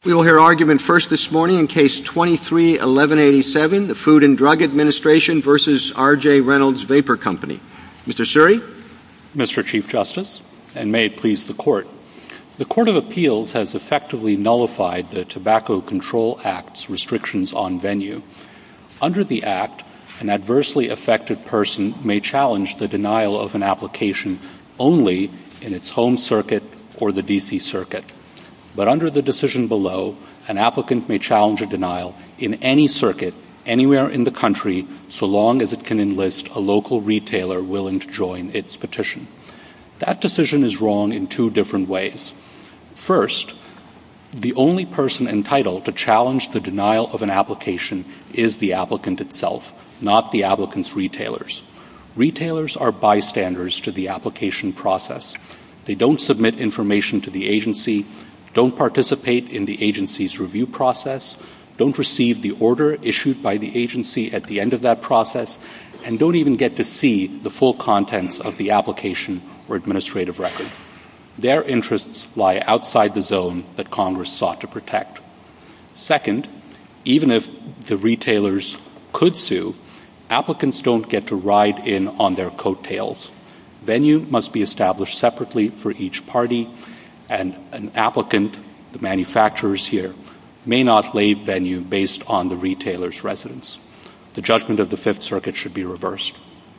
We will hear argument first this morning in Case 23-1187, the Food and Drug Administration versus R.J. Reynolds Vapor Company. Mr. Suri? Mr. Chief Justice, and may it please the Court, the Court of Appeals has effectively nullified the Tobacco Control Act's restrictions on venue. Under the Act, an adversely affected person may challenge the denial of an application only in its home circuit or the D.C. Circuit. But under the decision below, an applicant may challenge a denial in any circuit, anywhere in the country, so long as it can enlist a local retailer willing to join its petition. That decision is wrong in two different ways. First, the only person entitled to challenge the denial of an application is the applicant itself, not the applicant's retailers. Retailers are bystanders to the application process. They don't submit information to the agency, don't participate in the agency's review process, don't receive the order issued by the agency at the end of that process, and don't even get to see the full contents of the application or administrative record. Their interests lie outside the zone that Congress sought to protect. Second, even if the retailers could sue, applicants don't get to ride in on their coattails. Venue must be established separately for each party, and an applicant, the manufacturers here, may not lay venue based on the retailer's residence. The judgment of the Fifth Circuit should be reversed.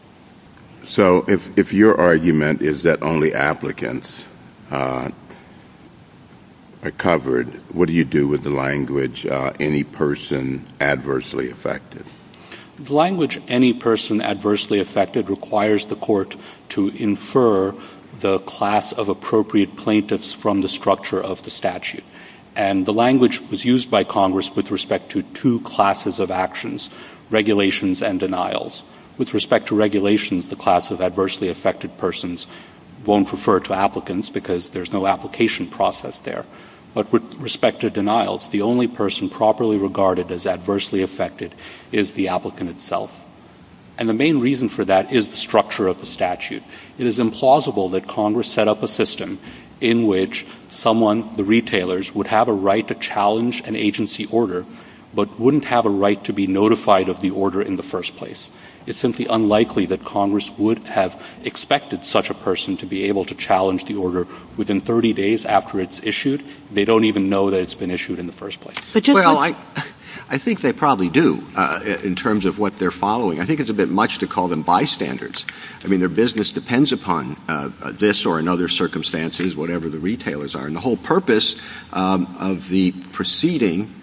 So if your argument is that only applicants are covered, what do you do with the language, any person adversely affected? The language, any person adversely affected, requires the court to infer the class of appropriate plaintiffs from the structure of the statute. And the language was used by Congress with respect to two classes of actions, regulations and denials. With respect to regulations, the class of adversely affected persons won't refer to applicants because there's no application process there. But with respect to denials, the only person properly regarded as adversely affected is the applicant itself. And the main reason for that is the structure of the statute. It is implausible that Congress set up a system in which someone, the retailers, would have a right to challenge an agency order but wouldn't have a right to be notified of the order in the first place. It's simply unlikely that Congress would have expected such a person to be able to challenge the order within 30 days after it's issued. They don't even know that it's been issued in the first place. I think they probably do in terms of what they're following. I think it's a bit much to call them bystanders. I mean, their business depends upon this or in other circumstances, whatever the retailers are. And the whole purpose of the proceeding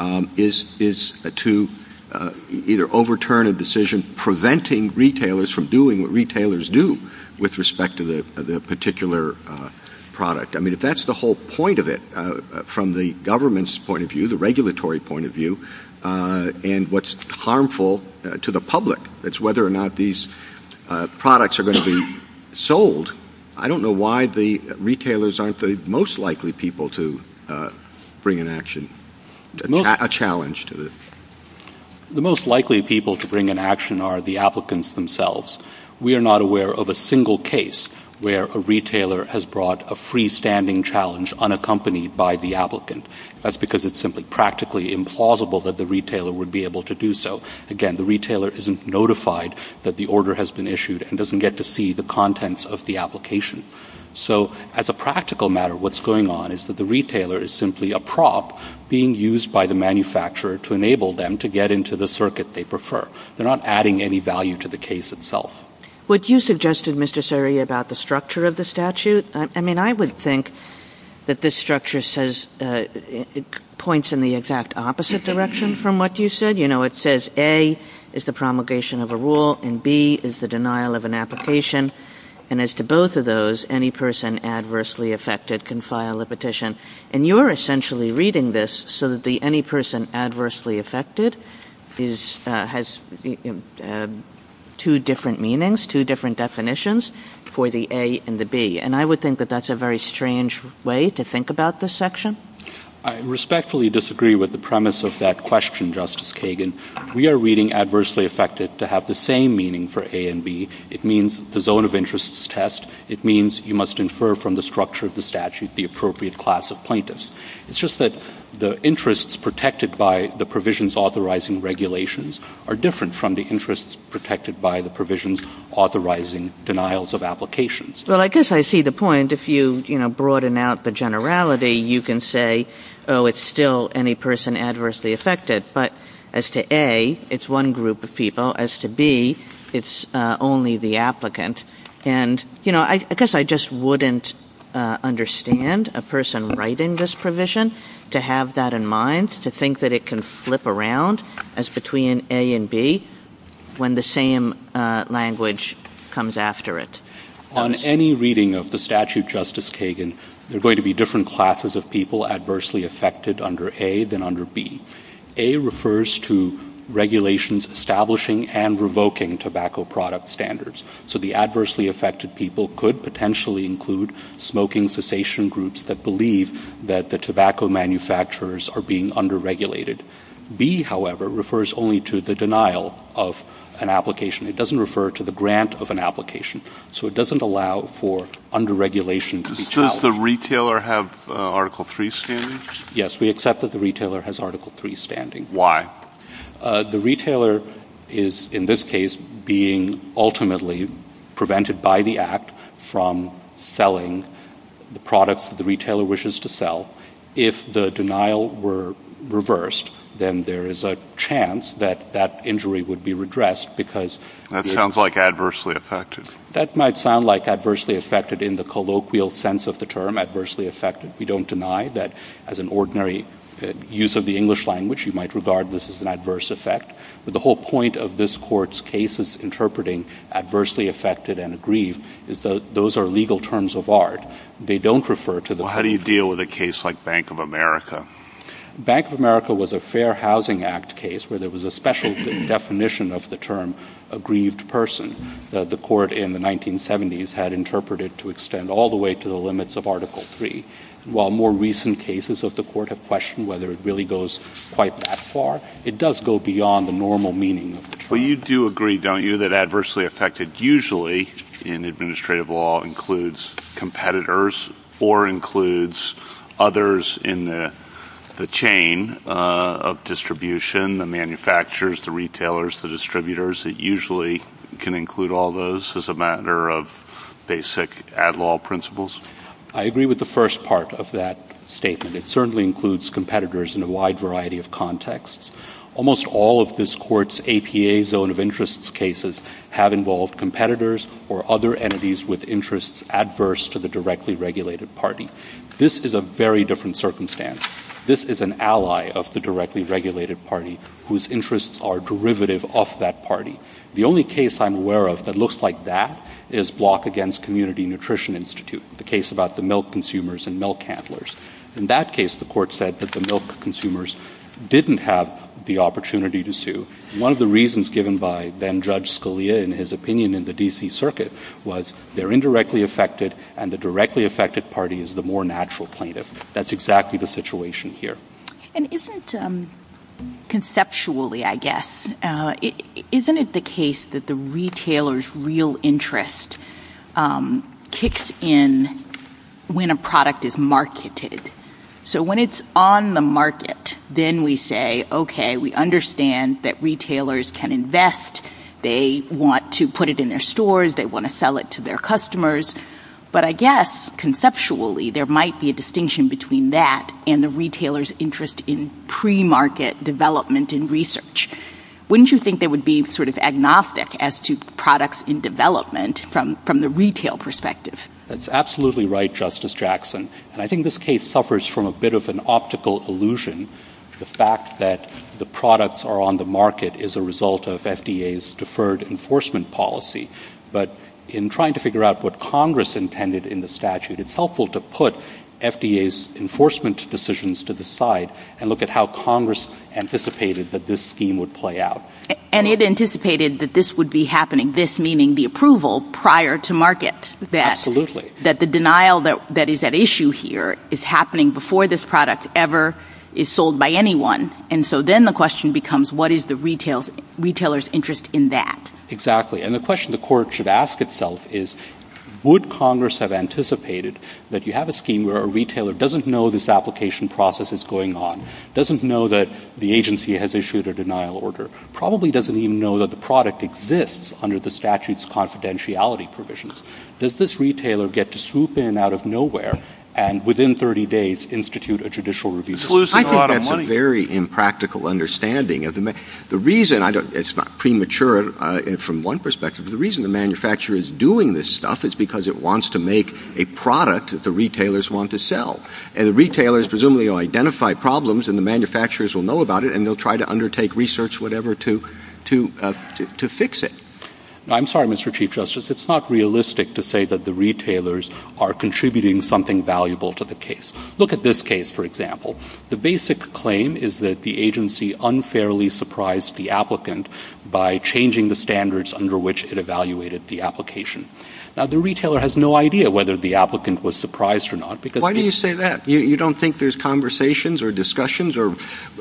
is to either overturn a decision preventing retailers from doing what retailers do with respect to the particular product. I mean, if that's the whole point of it, from the government's point of view, the regulatory point of view, and what's harmful to the public, that's whether or not these products are going to be sold, I don't know why the retailers aren't the most likely people to bring an action, a challenge to it. The most likely people to bring an action are the applicants themselves. We are not aware of a single case where a retailer has brought a freestanding challenge unaccompanied by the applicant. That's because it's simply practically implausible that the retailer would be able to do so. Again, the retailer isn't notified that the order has been issued and doesn't get to see the contents of the application. So as a practical matter, what's going on is that the retailer is simply a prop being used by the manufacturer to enable them to get into the circuit they prefer. They're not adding any value to the case itself. What you suggested, Mr. Suri, about the structure of the statute, I mean, I would think that this structure says it points in the exact opposite direction from what you said. You know, it says A is the promulgation of a rule and B is the denial of an application. And as to both of those, any person adversely affected can file a petition. And you're essentially reading this so that the any person adversely affected has two different meanings, two different definitions for the A and the B. And I would think that that's a very strange way to think about this section. I respectfully disagree with the premise of that question, Justice Kagan. We are reading adversely affected to have the same meaning for A and B. It means the zone of interests test. It means you must infer from the structure of the statute the appropriate class of plaintiffs. It's just that the interests protected by the provisions authorizing regulations are different from the interests protected by the provisions authorizing denials of applications. Well, I guess I see the point. If you broaden out the generality, you can say, oh, it's still any person adversely affected. But as to A, it's one group of people. As to B, it's only the applicant. And, I guess I just wouldn't understand a person writing this provision to have that in mind, to think that it can flip around as between A and B when the same language comes after it. On any reading of the statute, Justice Kagan, there are going to be different classes of people adversely affected under A than under B. A refers to regulations establishing and revoking tobacco product standards. So the adversely affected people could potentially include smoking cessation groups that believe that the tobacco manufacturers are being under-regulated. B, however, refers only to the denial of an application. It doesn't refer to the grant of an application. So it doesn't allow for under-regulation to be challenged. Does the retailer have Article 3 standing? Yes, we accept that the retailer has Article 3 standing. Why? The retailer is, in this case, being ultimately prevented by the Act from selling the products that the retailer wishes to sell. If the denial were reversed, then there is a chance that that injury would be redressed because... That sounds like adversely affected. That might sound like adversely affected in the colloquial sense of the term, adversely affected. We don't deny that as an ordinary use of the English language, you might regard this as an adverse effect. But the whole point of this Court's cases interpreting adversely affected and aggrieved is that those are legal terms of art. They don't refer to the... Well, how do you deal with a case like Bank of America? Bank of America was a Fair Housing Act case where there was a special definition of the term aggrieved person. The Court in the 1970s had interpreted to extend all the way to the limits of Article 3. While more recent cases of the Court have questioned whether it really goes quite that far, it does go beyond the normal meaning of the term. Well, you do agree, don't you, that adversely affected usually in administrative law includes competitors or includes others in the chain of distribution, the manufacturers, the retailers, the distributors. It usually can include all those as a matter of basic ad law principles? I agree with the first part of that statement. It certainly includes competitors in a wide variety of contexts. Almost all of this Court's APA zone of interests cases have involved competitors or other entities with interests adverse to the directly regulated party. This is a very different circumstance. This is an ally of the directly regulated party whose interests are derivative of that party. The only case I'm aware of that looks like that is Block against Community Nutrition Institute, the case about the milk consumers and milk handlers. In that case, the Court said that the milk consumers didn't have the opportunity to sue. One of the reasons given by then Judge Scalia in his opinion in the D.C. Circuit was they're indirectly affected and the directly affected party is the more natural plaintiff. That's exactly the situation here. And isn't conceptually, I guess, isn't it the case that the retailer's real interest kicks in when a product is marketed? So when it's on the market, then we say, okay, we understand that retailers can invest. They want to put it in their stores. They want to sell it to their customers. But I guess conceptually there might be a distinction between that and the retailer's interest in pre-market development and research. Wouldn't you think they would be sort of agnostic as to products in development from the retail perspective? That's absolutely right, Justice Jackson. And I think this case suffers from a bit of an optical illusion. The fact that the products are on the market is a result of FDA's deferred enforcement policy. But in trying to figure out what Congress intended in the statute, it's helpful to put FDA's enforcement decisions to the side and look at how Congress anticipated that this scheme would play out. And it anticipated that this would be happening, this meaning the approval prior to market. Absolutely. That the denial that is at issue here is happening before this product ever is sold by anyone. And so then the question becomes, what is the retailer's interest in that? Exactly. And the question the Court should ask itself is, would Congress have anticipated that you have a scheme where a retailer doesn't know this application process is going on, doesn't know that the agency has issued a denial order, probably doesn't even know that the product exists under the statute's confidentiality provisions? Does this retailer get to swoop in out of nowhere and within 30 days institute a judicial review? I think that's a very impractical understanding of the reason. It's not premature from one perspective. The reason the manufacturer is doing this stuff is because it wants to make a product that the retailers want to sell. And the retailers presumably will identify problems, and the manufacturers will know about it, and they'll try to undertake research, whatever, to fix it. I'm sorry, Mr. Chief Justice. It's not realistic to say that the retailers are contributing something valuable to the case. Look at this case, for example. The basic claim is that the agency unfairly surprised the applicant by changing the standards under which it evaluated the application. Now, the retailer has no idea whether the applicant was surprised or not. Because why do you say that? You don't think there's conversations or discussions or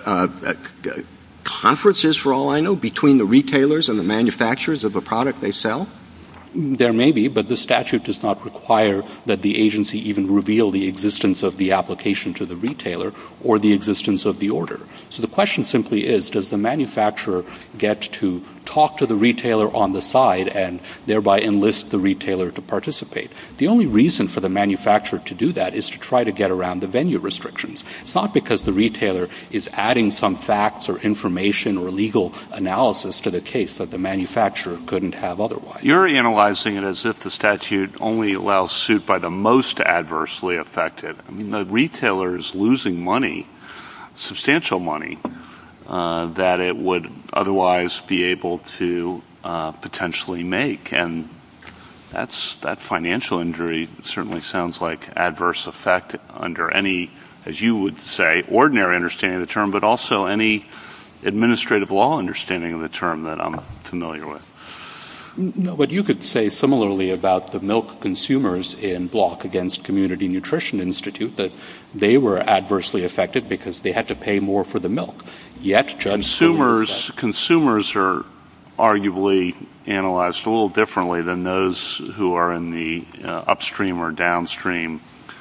conferences, for all I know, between the retailers and the manufacturers of the product they sell? There may be, but the statute does not require that the agency even reveal the existence of the application to the retailer or the existence of the order. So the question simply is, does the manufacturer get to talk to the retailer on the side and thereby enlist the retailer to participate? The only reason for the manufacturer to do that is to try to get around the venue restrictions. It's not because the retailer is adding some facts or information or legal analysis to the case that the manufacturer couldn't have otherwise. You're analyzing it as if the statute only allows suit by the most adversely affected. I mean, the retailer is losing money, substantial money, that it would otherwise be able to potentially make. And that financial injury certainly sounds like adverse effect under any, as you would say, ordinary understanding of the term, but also any administrative law understanding of the term that I'm familiar with. No, but you could say similarly about the milk consumers in Block against Community Nutrition Institute, that they were adversely affected because they had to pay more for the milk. Yet consumers are arguably analyzed a little differently than those who are in the upstream or downstream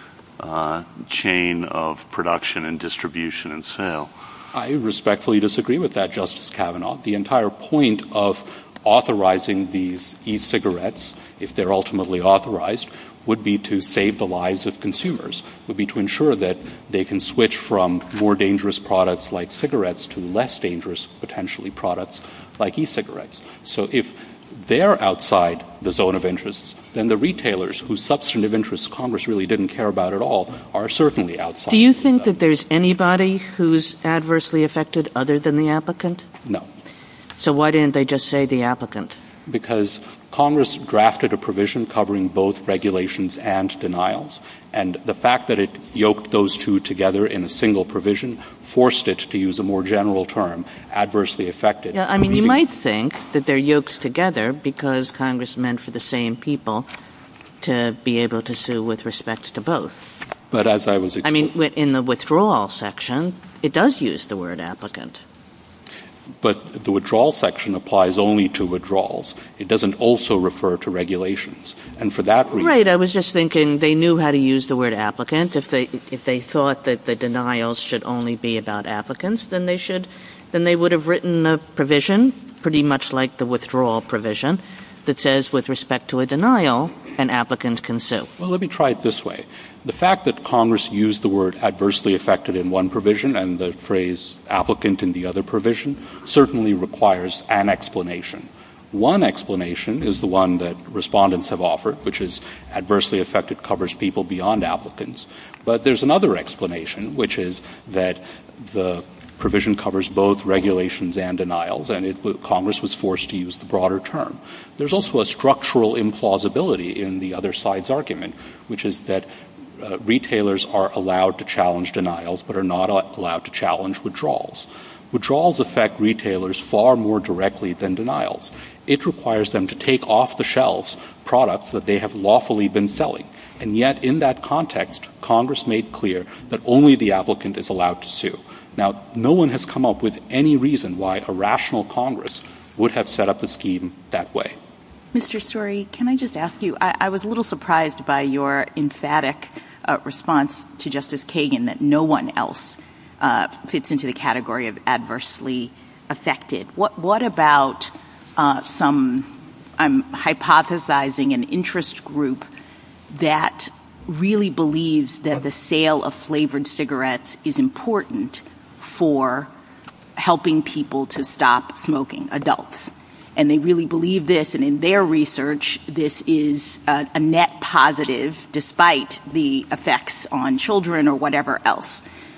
chain of production and distribution and sale. I respectfully disagree with that, Justice Kavanaugh. The entire point of authorizing these e-cigarettes, if they're ultimately authorized, would be to save the lives of consumers, would be to ensure that they can switch from more dangerous products like cigarettes to less dangerous, potentially, products like e-cigarettes. So if they're outside the zone of interests, then the retailers whose substantive interests Congress really didn't care about at all are certainly outside. Do you think that there's anybody who's adversely affected other than the applicant? No. So why didn't they just say the applicant? Because Congress drafted a provision covering both regulations and denials, and the fact that it yoked those two together in a single provision forced it to use a more general term, adversely affected. Yeah, I mean, you might think that they're yoked together because Congress meant for the same people to be able to sue with respect to both. But as I was in the withdrawal section, it does use the word applicant. But the withdrawal section applies only to withdrawals. It doesn't also refer to regulations. And for that reason... Right. I was just thinking they knew how to use the word applicant. If they thought that the denials should only be about applicants, then they would have written a provision, pretty much like the withdrawal provision, that says with respect to a denial, an applicant can sue. Well, let me try it this way. The fact that Congress used the word adversely affected in one provision and the phrase applicant in the other provision certainly requires an explanation. One explanation is the one that respondents have offered, which is adversely affected covers people beyond applicants. But there's another explanation, which is that the provision covers both regulations and denials, and Congress was forced to use the broader term. There's also a structural implausibility in the other side's argument, which is that retailers are allowed to challenge denials but are not allowed to challenge withdrawals. Withdrawals affect retailers far more directly than denials. It requires them to take off the shelves products that they have lawfully been selling. And yet, in that context, Congress made clear that only the applicant is allowed to sue. Now, no one has come up with any reason why a rational Congress would have set up the scheme that way. Mr. Story, can I just ask you, I was a little surprised by your emphatic response to Justice Kagan that no one else fits into the category of adversely affected. What about I'm hypothesizing an interest group that really believes that the sale of flavored cigarettes is important for helping people to stop smoking, adults. And they really believe this, and in their research, this is a net positive despite the effects on children or whatever else.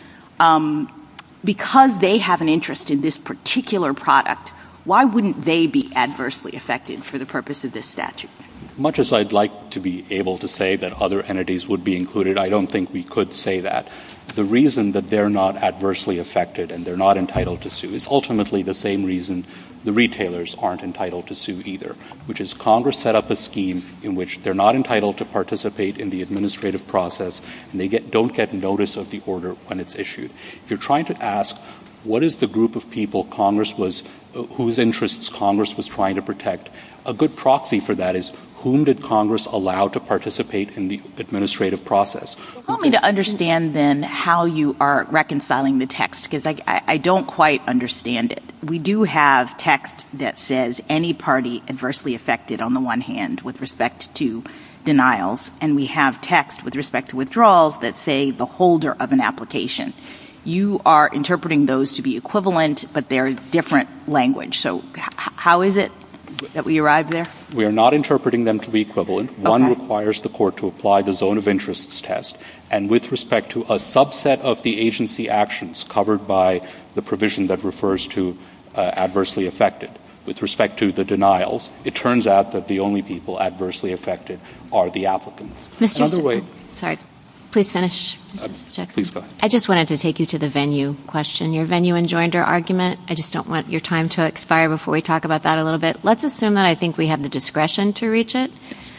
Because they have an interest in this particular product, why wouldn't they be adversely affected for the purpose of this statute? Much as I'd like to be able to say that other entities would be included, I don't think we could say that. The reason that they're not adversely affected and they're not entitled to sue is ultimately the same reason the retailers aren't entitled to sue either, which is Congress set up a scheme in which they're not entitled to participate in the administrative process and they don't get notice of the order when it's issued. If you're trying to ask what is the group of people whose interests Congress was trying to protect, a good proxy for that is whom did Congress allow to participate in the administrative process? Help me to understand then how you are reconciling the text, because I don't quite understand it. We do have text that says any party adversely affected on the one hand with respect to denials, and we have text with respect to withdrawals that say the holder of an application. You are interpreting those to be equivalent, but they're different language. So how is it that we arrived there? We are not interpreting them to be equivalent. Okay. One requires the court to apply the zone of interests test, and with respect to a subset of the agency actions covered by the provision that refers to adversely affected. With respect to the denials, it turns out that the only people adversely affected are the applicants. Sorry. Please finish, Justice Jackson. Please go ahead. I just wanted to take you to the venue question, your venue and joinder argument. I just don't want your time to expire before we talk about that a little bit. Let's assume that I think we have the discretion to reach it.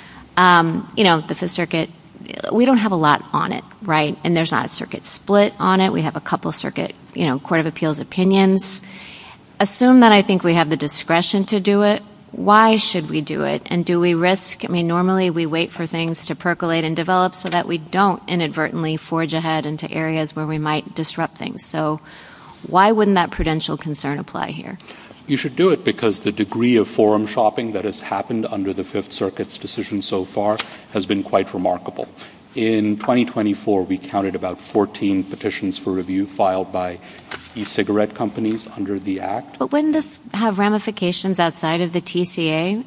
The Fifth Circuit, we don't have a lot on it, right? And there's not a circuit split on it. We have a couple circuit, Court of Appeals opinions. Assume that I think we have the discretion to do it. Why should we do it? And do we risk, normally we wait for things to percolate and develop so that we don't inadvertently forge ahead into areas where we might disrupt things. So why wouldn't that prudential concern apply here? You should do it because the degree of forum shopping that has happened under the Fifth Circuit's decision so far has been quite remarkable. In 2024, we counted about 14 petitions for review filed by e-cigarette companies under the Act. But wouldn't this have ramifications outside of the TCA?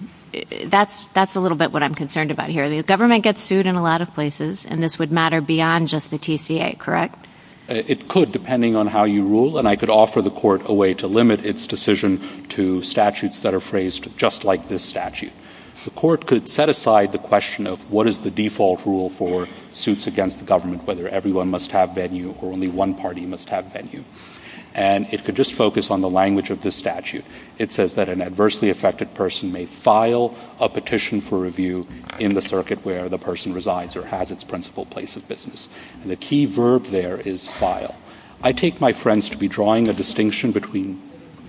That's a little bit what I'm concerned about here. The government gets sued in a lot of places, and this would matter beyond just the TCA, correct? It could, depending on how you rule, and I could offer the court a way to limit its decision to statutes that are phrased just like this statute. The court could set aside the question of what is the default rule for suits against the government, whether everyone must have venue or only one party must have venue. And it could just focus on the language of this statute. It says that an adversely affected person may file a petition for review in the circuit where the person resides or has its principal place of business. And the key verb there is file. I take my friends to be drawing a distinction between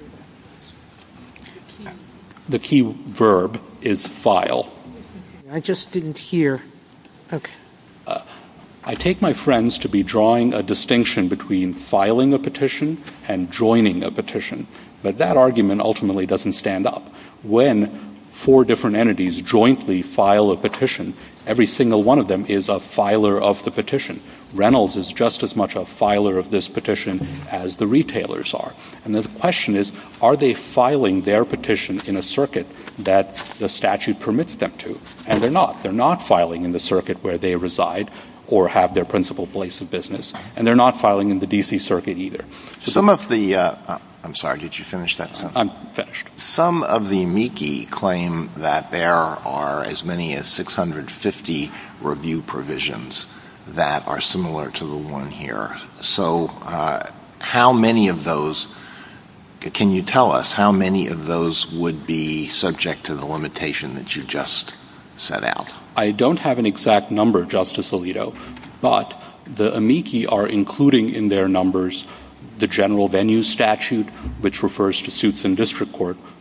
the key verb is file. I just didn't hear. Okay. I take my friends to be drawing a distinction between filing a petition and joining a petition. But that argument ultimately doesn't stand up. When 4 different entities jointly file a petition, every single one of them is a filer of the petition. Reynolds is just as much a filer of this petition as the retailers are. And the question is, are they filing their petition in a circuit that the statute permits them to? And they're not. They're not filing in the circuit where they reside or have their principal place of business. And they're not filing in the D.C. circuit either. So some of the I'm sorry, did you finish that sentence? I'm finished. Some of the amici claim that there are as many as 650 review provisions that are similar to the one here. So how many of those, can you tell us how many of those would be subject to the limitation that you just set out? I don't have an exact number, Justice Alito, but the amici are including in their numbers the general venue statute, which refers to suits in district court,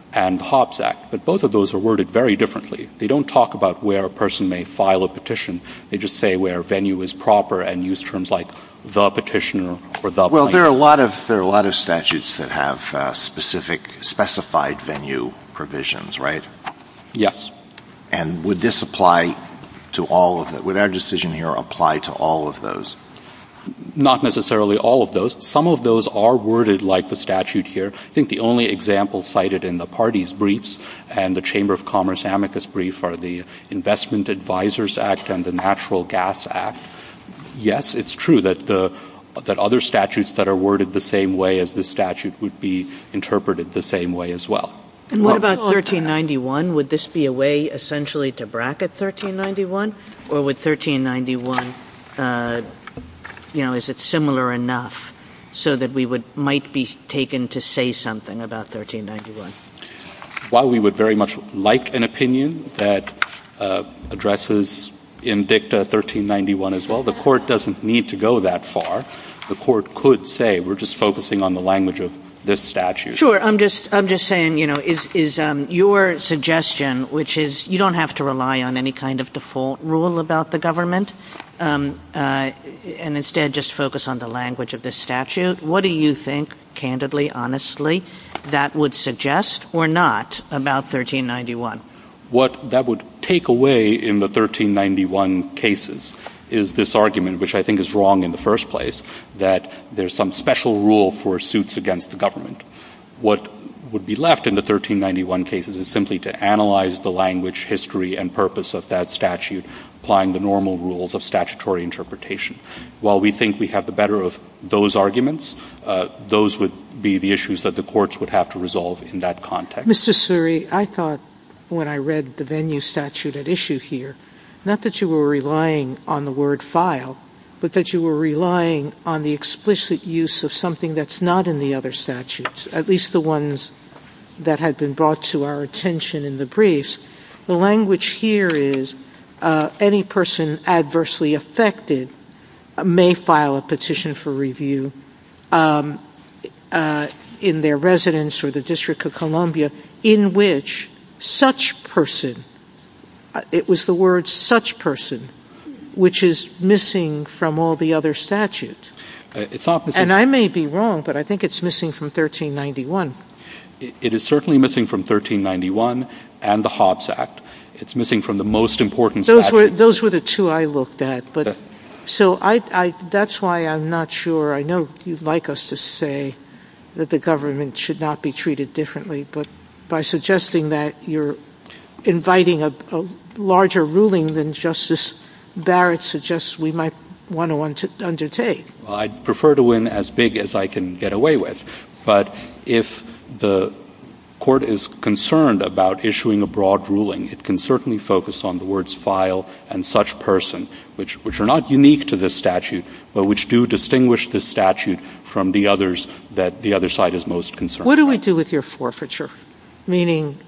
and the Hobbs Act. But both of those are worded very differently. They don't talk about where a person may file a petition. They just say where venue is proper and use terms like the petitioner or the Well, plaintiff. there are a lot of statutes that have specified venue provisions, right? Yes. And would this apply to all of that? Would our decision here apply to all of those? Not necessarily all of those. Some of those are worded like the statute here. I think the only example cited in the parties' briefs and the Chamber of Commerce amicus brief are the Investment Advisors Act and the Natural Gas Act. Yes, it's true that that other statutes that are worded the same way as this statute would be interpreted the same way as well. And what about 1391? Would this be a way essentially to bracket 1391? Or would 1391, is it similar enough so that we might be taken to say something about 1391? While we would very much like an opinion that addresses in dicta 1391 as well, the Court doesn't need to go that far. The Court could say we're just focusing on the language of this statute. Sure. I'm just saying, is your suggestion, which is you don't have to rely on any kind of default rule about the government, and instead just focus on the language of this statute. What do you think, candidly, honestly, that would suggest or not about 1391? What that would take away in the 1391 cases is this argument, which I think is wrong in the first place, that there's some special rule for suits against the government. What would be left in the 1391 cases is simply to analyze the language, history, and purpose of that statute, applying the normal rules of statutory interpretation. While we think we have the better of those arguments, those would be the issues that the courts would have to resolve in that context. Mr. Suri, I thought when I read the venue statute at issue here, not that you were relying on the word file, but that you were relying on the explicit use of something that's not in the other statutes, at least the ones that had been brought to our attention in the briefs. The language here is any person adversely affected may file a petition for review in their residence or the District of Columbia in which such person, it was the word such person, which is missing from all the other statutes. It's not missing. And I may be wrong, but I think it's missing from 1391. It is certainly missing from 1391 and the Hobbs Act. It's missing from the most important statutes. Those were the two I looked at. But so that's why I'm not sure. I know you'd like us to say that the government should not be treated differently, but by suggesting that you're inviting a larger ruling than Justice Barrett suggests we might want to undertake. Well, I'd prefer to win as big as I can get away with. But if the Court is concerned about issuing a broad ruling, it can certainly focus on the words file and such person, which are not unique to this statute, but which do distinguish this statute from the others that the other side is most concerned What do about. we do with your forfeiture? Meaning,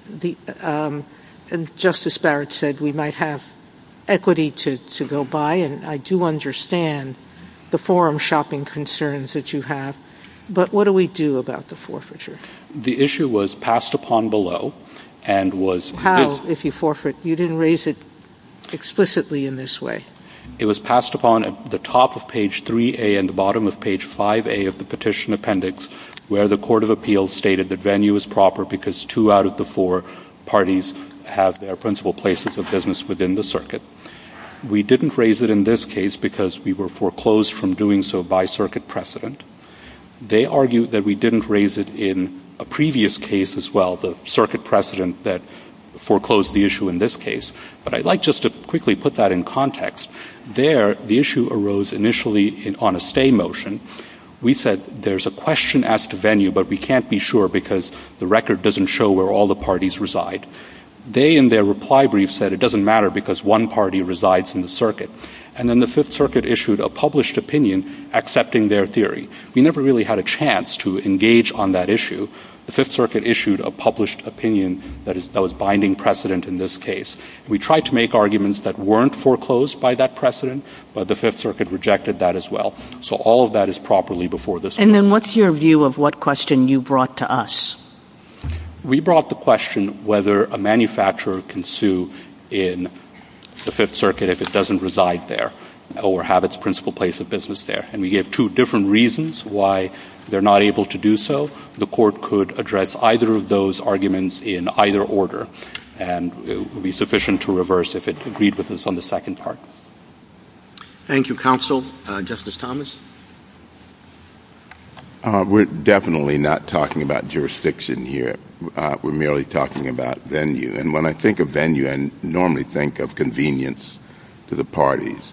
and Justice Barrett said we might have equity to go by, and I do understand the forum shopping concerns that you have, but what do we do about the forfeiture? The issue was passed upon below and was... How, if you forfeit? You didn't raise it explicitly in this way. It was passed upon at the top of page 3A and the bottom of page 5A of the petition appendix, where the Court of Appeals stated that venue is proper because 2 out of the 4 parties have their principal places of business within the circuit. We didn't raise it in this case because we were foreclosed from doing so by circuit precedent. They argue that we didn't raise it in a previous case as well, the circuit precedent that foreclosed the issue in this case. But I'd like just to quickly put that in context. There, the issue arose initially on a stay motion. We said there's a question as to venue, but we can't be sure because the record doesn't show where all the parties reside. They, in their reply brief, said it doesn't matter because one party resides in the circuit. And then the Fifth Circuit issued a published opinion accepting their theory. We never really had a chance to engage on that issue. The Fifth Circuit issued a published opinion that was binding precedent in this case. We tried to make arguments that weren't foreclosed by that precedent, but the Fifth Circuit rejected that as well. So all of that is properly before this Court. And then what's your view of what question you brought to us? We brought the question whether a manufacturer can sue in the Fifth Circuit if it doesn't reside there or have its principal place of business there. And we gave two different reasons why they're not able to do so. The Court could address either of those arguments in either order, and it would be sufficient to reverse if it agreed with us on the second part. Thank you, counsel. Justice Thomas? We're definitely not talking about jurisdiction here. We're merely talking about venue. And when I think of venue, I normally think of convenience to the parties.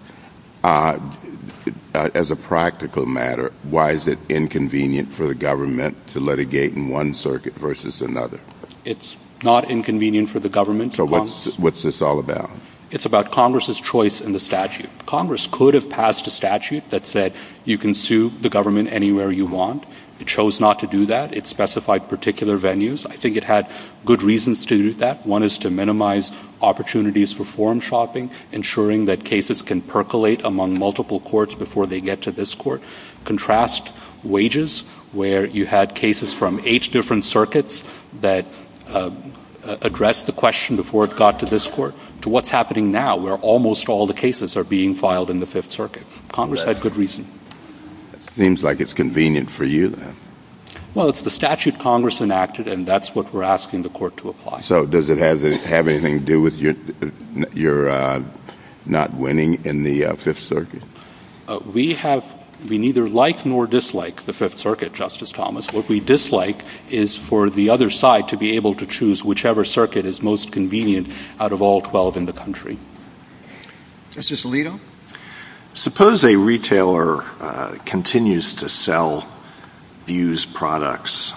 As a practical matter, why is it inconvenient for the government to litigate in one circuit versus another? It's not inconvenient for the government. So what's this all about? It's about Congress's choice in the statute. Congress could have passed a statute that said you can sue the government anywhere you want. It chose not to do that. It specified particular venues. I think it had good reasons to do that. One is to minimize opportunities for forum shopping, ensuring that cases can percolate among multiple courts before they get to this court. Contrast wages, where you had cases from 8 different circuits that addressed the question before it got to this court, to what's happening now, where almost all the cases are being filed in the Fifth Circuit. Congress had good reason. It seems like it's convenient for you, then. Well, it's the statute Congress enacted, and that's what we're asking the Court to apply. So does it have anything to do with your not winning in the Fifth Circuit? We neither like nor dislike the Fifth Circuit, Justice Thomas. What we dislike is for the other side to be able to choose whichever circuit is most convenient out of all 12 in the country. Justice Alito? Suppose a retailer continues to sell Views products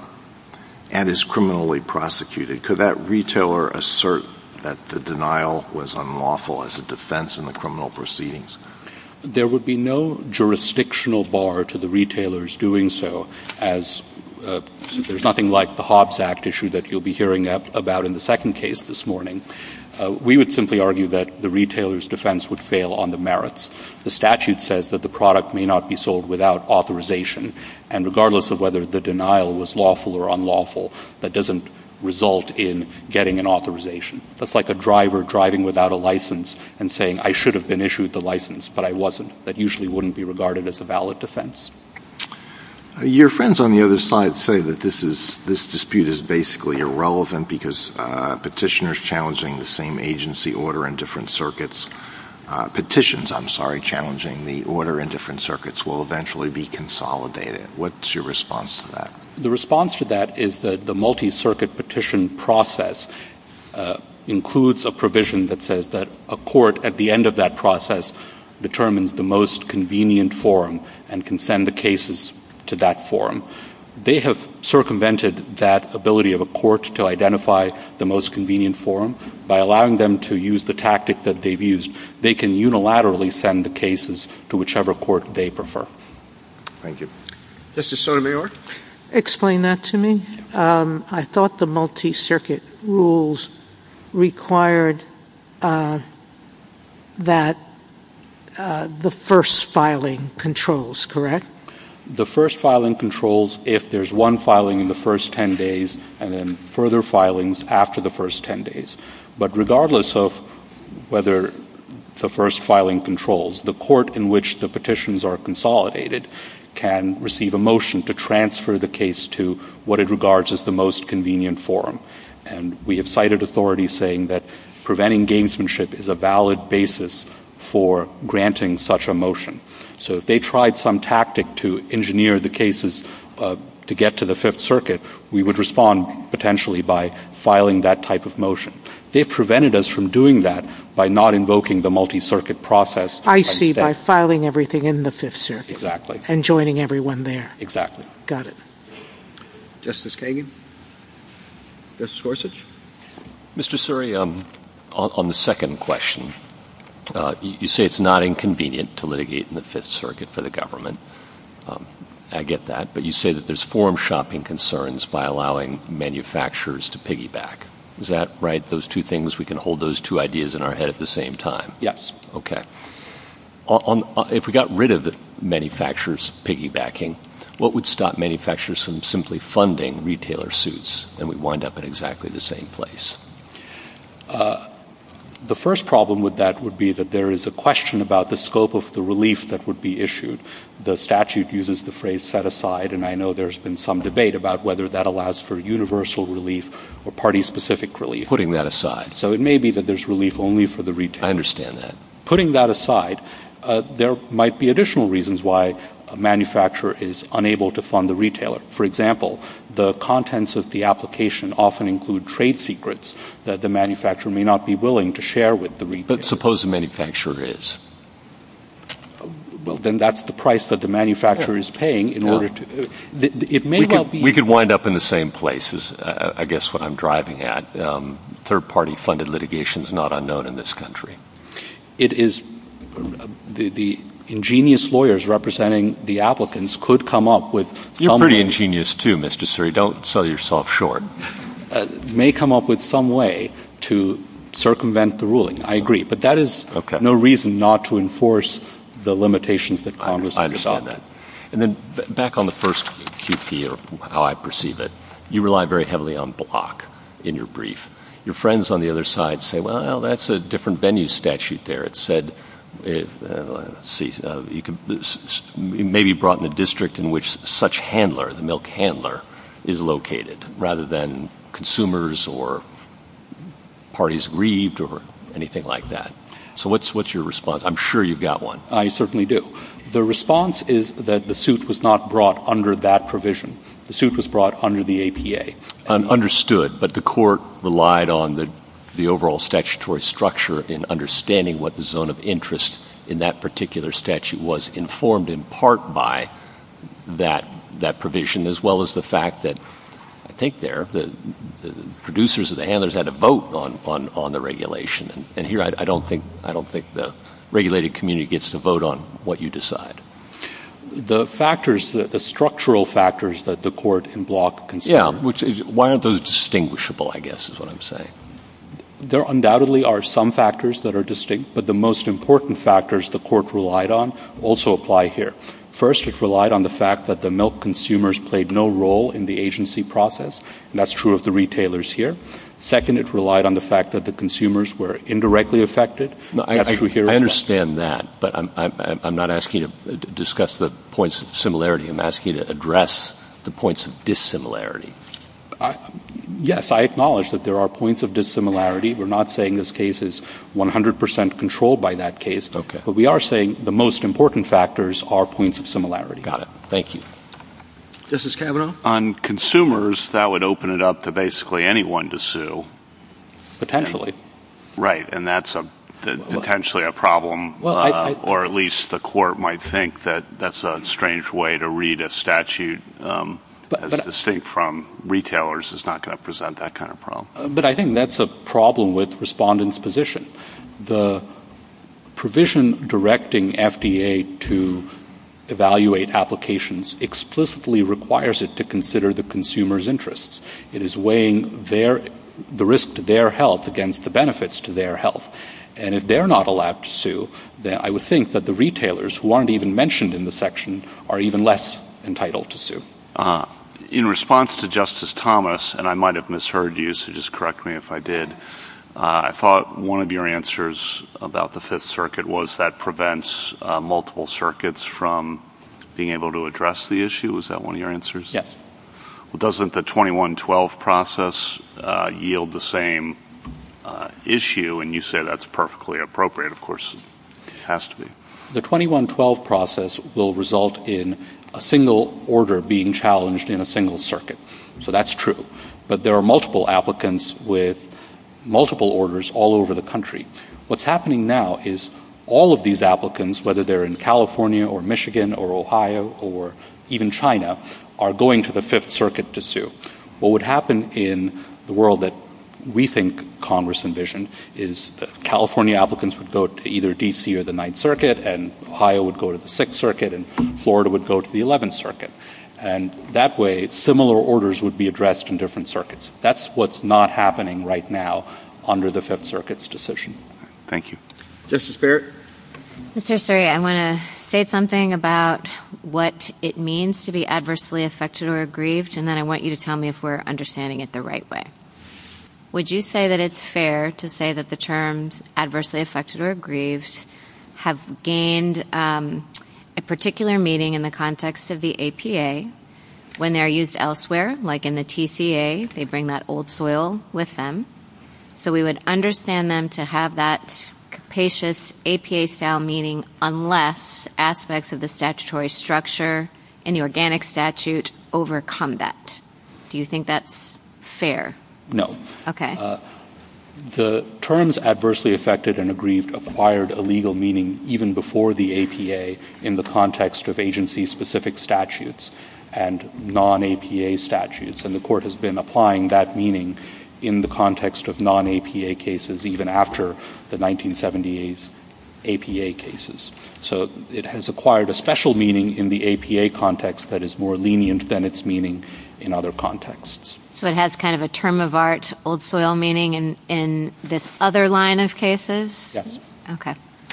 and is criminally prosecuted. Could that retailer assert that the denial was unlawful as a defense in the criminal proceedings? There would be no jurisdictional bar to the retailers doing so, as there's nothing like the Hobbs Act issue that you'll be hearing about in the second case this morning. We would simply argue that the retailer's defense would fail on the merits. The statute says that the product may not be sold without authorization, and regardless of whether the denial was lawful or unlawful, that doesn't result in getting an authorization. That's like a driver driving without a license and saying, I should have been issued the license, but I wasn't. That usually wouldn't be regarded as a valid defense. Your friends on the other side say that this dispute is basically irrelevant because petitioners challenging the same agency order in different circuits, challenging the order in different circuits will eventually be consolidated. What's your response to that? The response to that is that the multi-circuit petition process includes a provision that says that a court at the end of that process determines the most convenient forum and can send the cases to that forum. They have circumvented that ability of a court to identify the most convenient forum by allowing them to use the tactic that they've used. They can unilaterally send the cases to whichever court they prefer. Thank you. Justice Sotomayor? Explain that to me. I thought the multi-circuit rules required that the first filing controls, correct? The first filing controls if there's one filing in the first 10 days and then further filings after the first 10 days. But regardless of whether the first filing controls, the court in which the petitions are consolidated can receive a motion to transfer the case to what it regards as the most convenient forum. And we have cited authorities saying that preventing gamesmanship is a valid basis for granting such a motion. So if they tried some tactic to engineer the cases to get to the Fifth Circuit, we would respond potentially by filing that type of motion. They've prevented us from doing that by not invoking the multi-circuit process. I see, by filing everything in the Fifth Circuit. Exactly. And joining everyone there. Exactly. Got it. Justice Kagan? Justice Gorsuch? Mr. Suri, on the second question, you say it's not inconvenient to litigate in the Fifth Circuit for the government. I get that. But you say that there's forum shopping concerns by allowing manufacturers to piggyback. Is that right? Those two things, we can hold those two ideas in our head at the same time? Yes. Okay. If we got rid of the manufacturers piggybacking, what would stop manufacturers from simply funding retailer suits, and we wind up in exactly the same place? The first problem with that would be that there is a question about the scope of the relief that would be issued. The statute uses the phrase set aside, and I know there's been some debate about whether that allows for universal relief or party-specific relief. Putting that aside. So it may be that there's relief only for the retailer. I understand that. Putting that aside, there might be additional reasons why a manufacturer is unable to fund the retailer. For example, the contents of the application often include trade secrets that the manufacturer may not be willing to share with the retailer. But suppose the manufacturer is. Well, then that's the price that the manufacturer is paying in order to it may be. We could wind up in the same place, is I guess what I'm driving at. Third-party funded litigation is not unknown in this country. It is the ingenious lawyers representing the applicants could come up with some You're pretty ingenious too, Mr. Suri. Don't sell yourself short. May come up with some way to circumvent the ruling. I agree. But that is no reason not to enforce the limitations that Congress has adopted. I understand that. And then back on the first QP, or how I perceive it, you rely very heavily on block in your brief. Your friends on the other side say, well, that's a different venue statute there. It said, let's see, you could maybe brought in the district in which such handler, the milk handler, is located, rather than consumers or parties aggrieved or anything like that. So what's your response? I'm sure you've got one. I certainly do. The response is that the suit was not brought under that provision. The suit was brought under the APA. Understood, but the court relied on the overall statutory structure in understanding what the zone of interest in that particular statute was, informed in part by that provision, as well as the fact that I think the producers of the handlers had a vote on the regulation, and here I don't think the regulated community gets to vote on what you decide. The factors, the structural factors that the court in block considered. Yeah, why aren't those distinguishable, I guess, is what I'm saying. There undoubtedly are some factors that are distinct, but the most important factors the court relied on also apply here. First, it relied on the fact that the milk consumers played no role in the agency process, and that's true of the retailers here. Second, it relied on the fact that the consumers were indirectly affected. That's true here as well. I understand that, but I'm not asking you to discuss the points of similarity. I'm asking you to address the points of dissimilarity. Yes, I acknowledge that there are points of dissimilarity. We're not saying this case is 100% controlled by that case. Okay. But we are saying the most important factors are points of similarity. Got it. Thank you. Justice Kavanaugh? On consumers, that would open it up to basically anyone to sue. Potentially. Right, and that's potentially a problem, or at least the court might think that that's a strange way to read a statute as distinct from retailers is not going to present that kind of problem. But I think that's a problem with respondents' position. The provision directing FDA to evaluate applications explicitly requires it to consider the consumer's interests. It is weighing the risk to their health against the benefits to their health. And if they're not allowed to sue, then I would think that the retailers, who aren't even mentioned in the section, are even less entitled to sue. In response to Justice Thomas, and I might have misheard you, so just correct me if I did, I thought one of your answers about the Fifth Circuit was that prevents multiple circuits from being able to address the issue. Was that one of your answers? Yes. Well, doesn't the 2112 process yield the same issue, and you say that's perfectly appropriate? Of course, it has to be. The 2112 process will result in a single order being challenged in a single circuit. So that's true. But there are multiple applicants with multiple orders all over the country. What's happening now is all of these applicants, whether they're in California or Michigan or Ohio or even China, are going to the Fifth Circuit to sue. What would happen in the world that we think Congress envisioned is that California applicants would go to either D.C. or the Ninth Circuit, and Ohio would go to the Sixth Circuit, and Florida would go to the 11th Circuit. And that way, similar orders would be addressed in different circuits. That's what's not happening right now under the Fifth Circuit's decision. Thank you. Justice Barrett? Mr. Suri, I want to state something about what it means to be adversely affected or aggrieved, and then I want you to tell me if we're understanding it the right way. Would you say that it's fair to say that the terms adversely affected or aggrieved have gained a particular meaning in the context of the APA when they're used elsewhere, like in the TCA, they bring that old soil with them? So we would understand them to have that capacious APA-style meaning unless aspects of the statutory structure in the organic statute overcome that. Do you think that's fair? No. Okay. The terms adversely affected and aggrieved acquired a legal meaning even before the APA in the context of agency-specific statutes and non-APA statutes, and the Court has been applying that meaning in the context of non-APA cases even after the 1970s APA cases. So it has acquired a special meaning in the APA context that is more lenient than its meaning in other contexts. So it has kind of a term of art, old soil meaning in this other line of cases? Yes. Okay.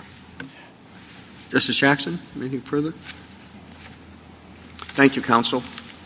Justice Jackson, anything further? Thank you, counsel.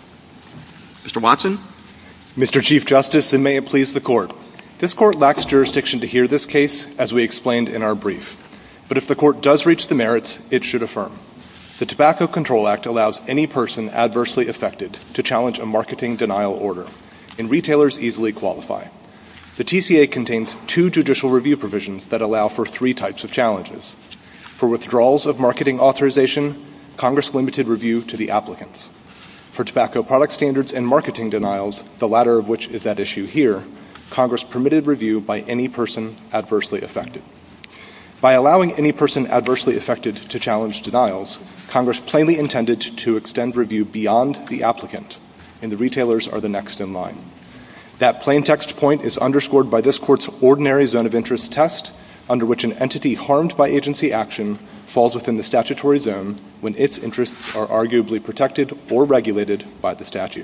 Mr. Watson? Mr. Chief Justice, and may it please the Court. This Court lacks jurisdiction to hear this case, as we explained in our brief. But if the Court does reach the merits, it should affirm. The Tobacco Control Act allows any person adversely affected to challenge a marketing denial order, and retailers easily qualify. The TCA contains 2 judicial review provisions that allow for 3 types of challenges. For withdrawals of marketing authorization, Congress limited review to the applicants. For tobacco product standards and marketing denials, the latter of which is at issue here, Congress permitted review by any person adversely affected. By allowing any person adversely affected to challenge denials, Congress plainly intended to extend review beyond the applicant, and the retailers are the next in line. That plain text point is underscored by this Court's ordinary zone of interest test, under which an entity harmed by agency action falls within the statutory zone when its interests are arguably protected or regulated by the statute.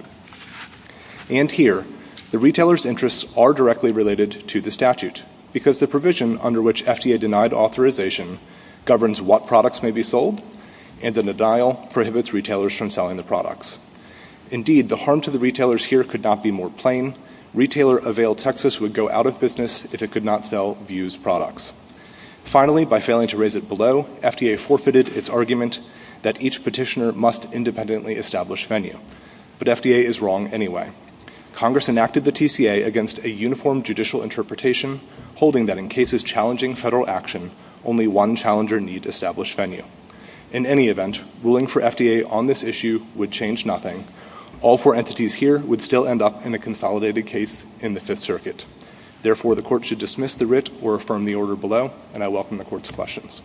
And here, the retailer's interests are directly related to the statute, because the provision under which FDA denied authorization governs what products may be sold, and the denial prohibits retailers from selling the products. Indeed, the harm to the retailers here could not be more plain. Retailer Avail Texas would go out of business if it could not sell Vue's products. Finally, by failing to raise it below, FDA forfeited its argument that each petitioner must independently establish venue. But FDA is wrong anyway. Congress enacted the TCA against a uniform judicial interpretation, holding that in cases challenging federal action, only one challenger need establish venue. In any event, ruling for FDA on this issue would change nothing. All 4 entities here would still end up in a consolidated case in the Fifth Circuit. Therefore, the Court should dismiss the writ or affirm the order below, and I welcome the Court's questions.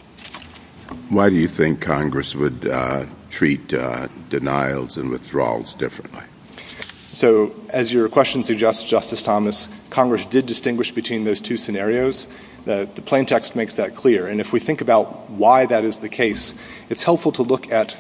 Why do you think Congress would treat denials and withdrawals differently? So, as your question suggests, Justice Thomas, Congress did distinguish between those 2 scenarios. The plain text makes that clear. And if we think about why that is the case, it's helpful to look at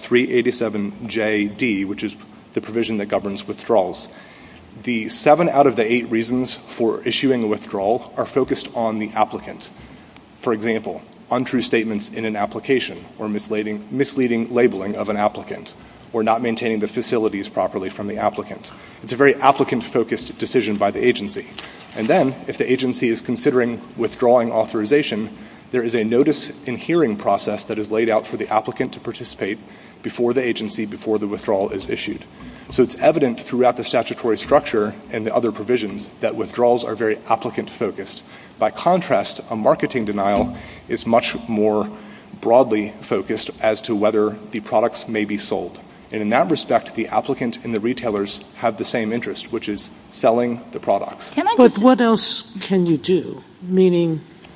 387JD, which is the provision that governs withdrawals. The 7 out of the 8 reasons for issuing a withdrawal are focused on the applicant. For example, untrue statements in an application or misleading labeling of an applicant or not maintaining the facilities properly from the applicant. It's a very applicant-focused decision by the agency. And then, if the agency is considering withdrawing authorization, there is a notice and hearing process that is laid out for the applicant to participate before the agency, before the withdrawal is issued. So it's evident throughout the statutory structure and the other provisions that withdrawals are very applicant-focused. By contrast, a marketing denial is much more broadly focused as to whether the products may be sold. And in that respect, the applicant and the retailers have the same interest, which is selling the products. But what else can you do? Meaning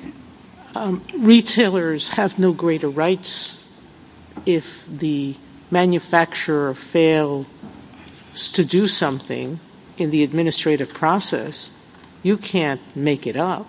retailers have no greater rights if the manufacturer fails to do something in the administrative process. You can't make it up.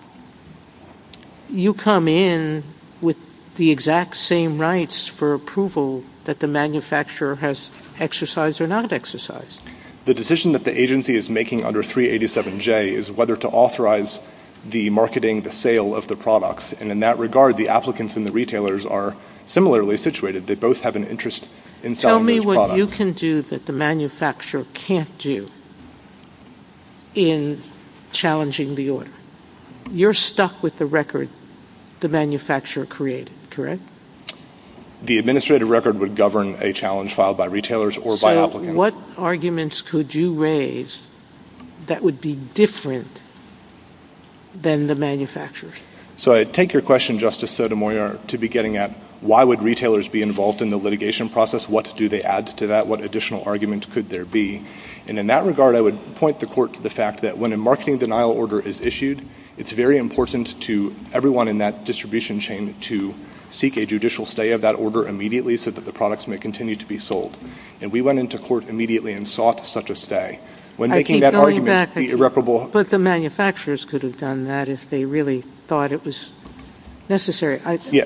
You come in with the exact same rights for approval that the manufacturer has exercised or not exercised. The decision that the agency is making under 387J is whether to authorize the marketing, the sale of the products. And in that regard, the applicants and the retailers are similarly situated. They both have an interest in selling those products. Tell me what you can do that the manufacturer can't do in challenging the order. You're stuck with the record the manufacturer created, correct? The administrative record would govern a challenge filed by retailers or by applicants. So what arguments could you raise that would be different than the manufacturers? So I take your question, Justice Sotomayor, to be getting at why would retailers be involved in the litigation process? What do they add to that? What additional argument could there be? And in that regard, I would point the Court to the fact that when a marketing denial order is issued, it's very important to everyone in that distribution chain to seek a judicial stay of that order immediately so that the products may continue to be sold. And we went into court immediately and sought such a stay. When making that argument, the irreparable... But the manufacturers could have done that if they really thought it was necessary.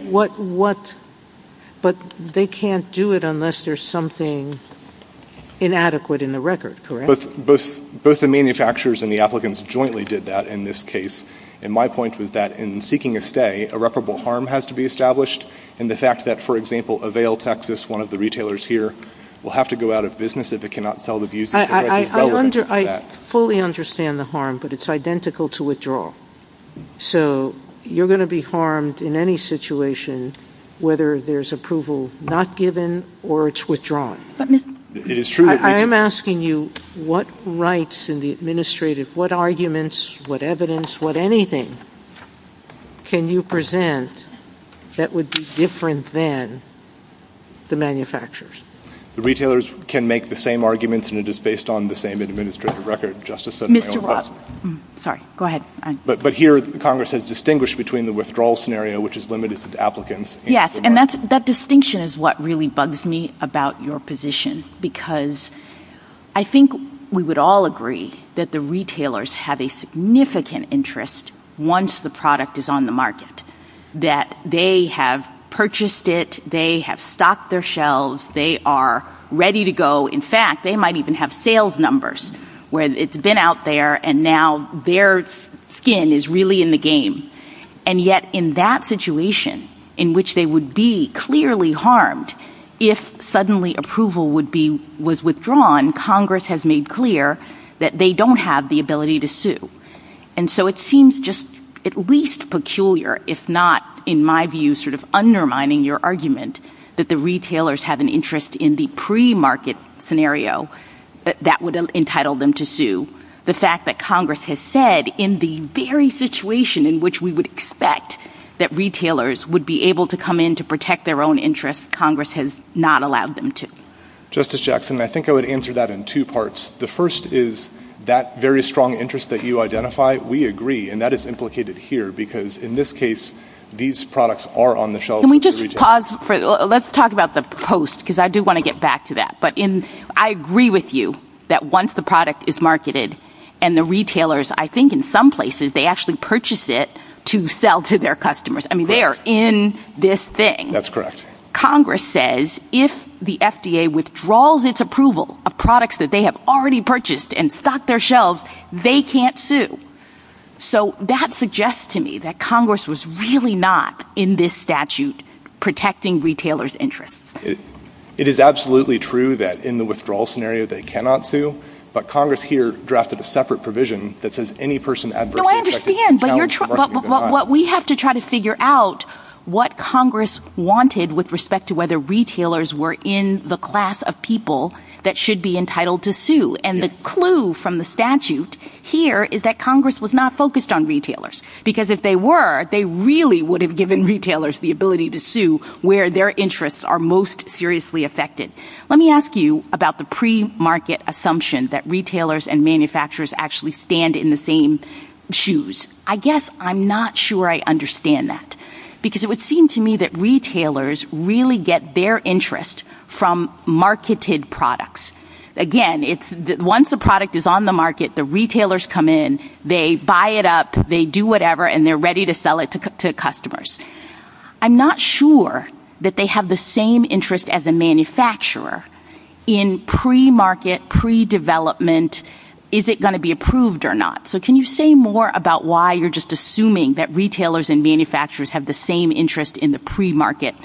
But they can't do it unless there's something inadequate in the record, correct? Both the manufacturers and the applicants jointly did that in this case. And my point was that in seeking a stay, irreparable harm has to be established. And the fact that, for example, Avail, Texas, one of the retailers here, will have to go out of business if it cannot sell the Vuse cigarettes is relevant to that. I fully understand the harm, but it's identical to withdrawal. So you're going to be harmed in any situation, whether there's approval not given or it's withdrawn. It is true that I am asking you what rights in the administrative, what arguments, what evidence, what anything can you present that would be different than the manufacturers? The retailers can make the same arguments, and it is based on the same administrative record, Justice Sotomayor. Mr. Roth. Sorry, go ahead. But here, Congress has distinguished between the withdrawal scenario, which is limited to applicants. Yes, and that distinction is what really bugs me about your position, because I think we would all agree that the retailers have a significant interest once the product is on the market, that they have purchased it, they have stocked their shelves, they are ready to go. In fact, they might even have sales numbers where it's been out there and now their skin is really in the game. And yet in that situation in which they would be clearly harmed if suddenly approval was withdrawn, Congress has made clear that they don't have the ability to sue. And so it seems just at least peculiar, if not, in my view, sort of undermining your argument that the retailers have an interest in the pre-market scenario that would entitle them to sue. The fact that Congress has said in the very situation in which we would expect that retailers would be able to come in to protect their own interests, Congress has not allowed them to. Justice Jackson, I think I would answer that in two parts. The first is that very strong interest that you identify, we agree, and that is implicated here because in this case, these products are on the shelves. Can we just pause for, let's talk about the post, because I do want to get back to that. But I agree with you that once the product is marketed and the retailers, I think in some places, they actually purchase it to sell to their customers. I mean, They are in this thing. That's correct. Congress says if the FDA withdraws its approval of products that they have already purchased and stocked their shelves, they can't sue. So that suggests to me that Congress was really not in this statute protecting retailers' interests. It is absolutely true that in the withdrawal scenario they cannot sue, but Congress here drafted a separate provision that says any person adversely affected. No, I understand, but what we have to try to figure out what Congress wanted with respect to whether retailers were in the class of people that should be entitled to sue. And the clue from the statute here is that Congress was not focused on retailers. Because if they were, they really would have given retailers the ability to sue where their interests are most seriously affected. Let me ask you about the pre-market assumption that retailers and manufacturers actually stand in the same shoes. I guess I'm not sure I understand that. Because it would seem to me that retailers really get their interest from marketed products. Again, once a product is on the market, the retailers come in, they buy it up, they do whatever, and they're ready to sell it to customers. I'm not sure that they have the same interest as a manufacturer in pre-market, pre-development. Is it going to be approved or not? So can you say more about why you're just assuming that retailers and manufacturers have the same interest in the pre-market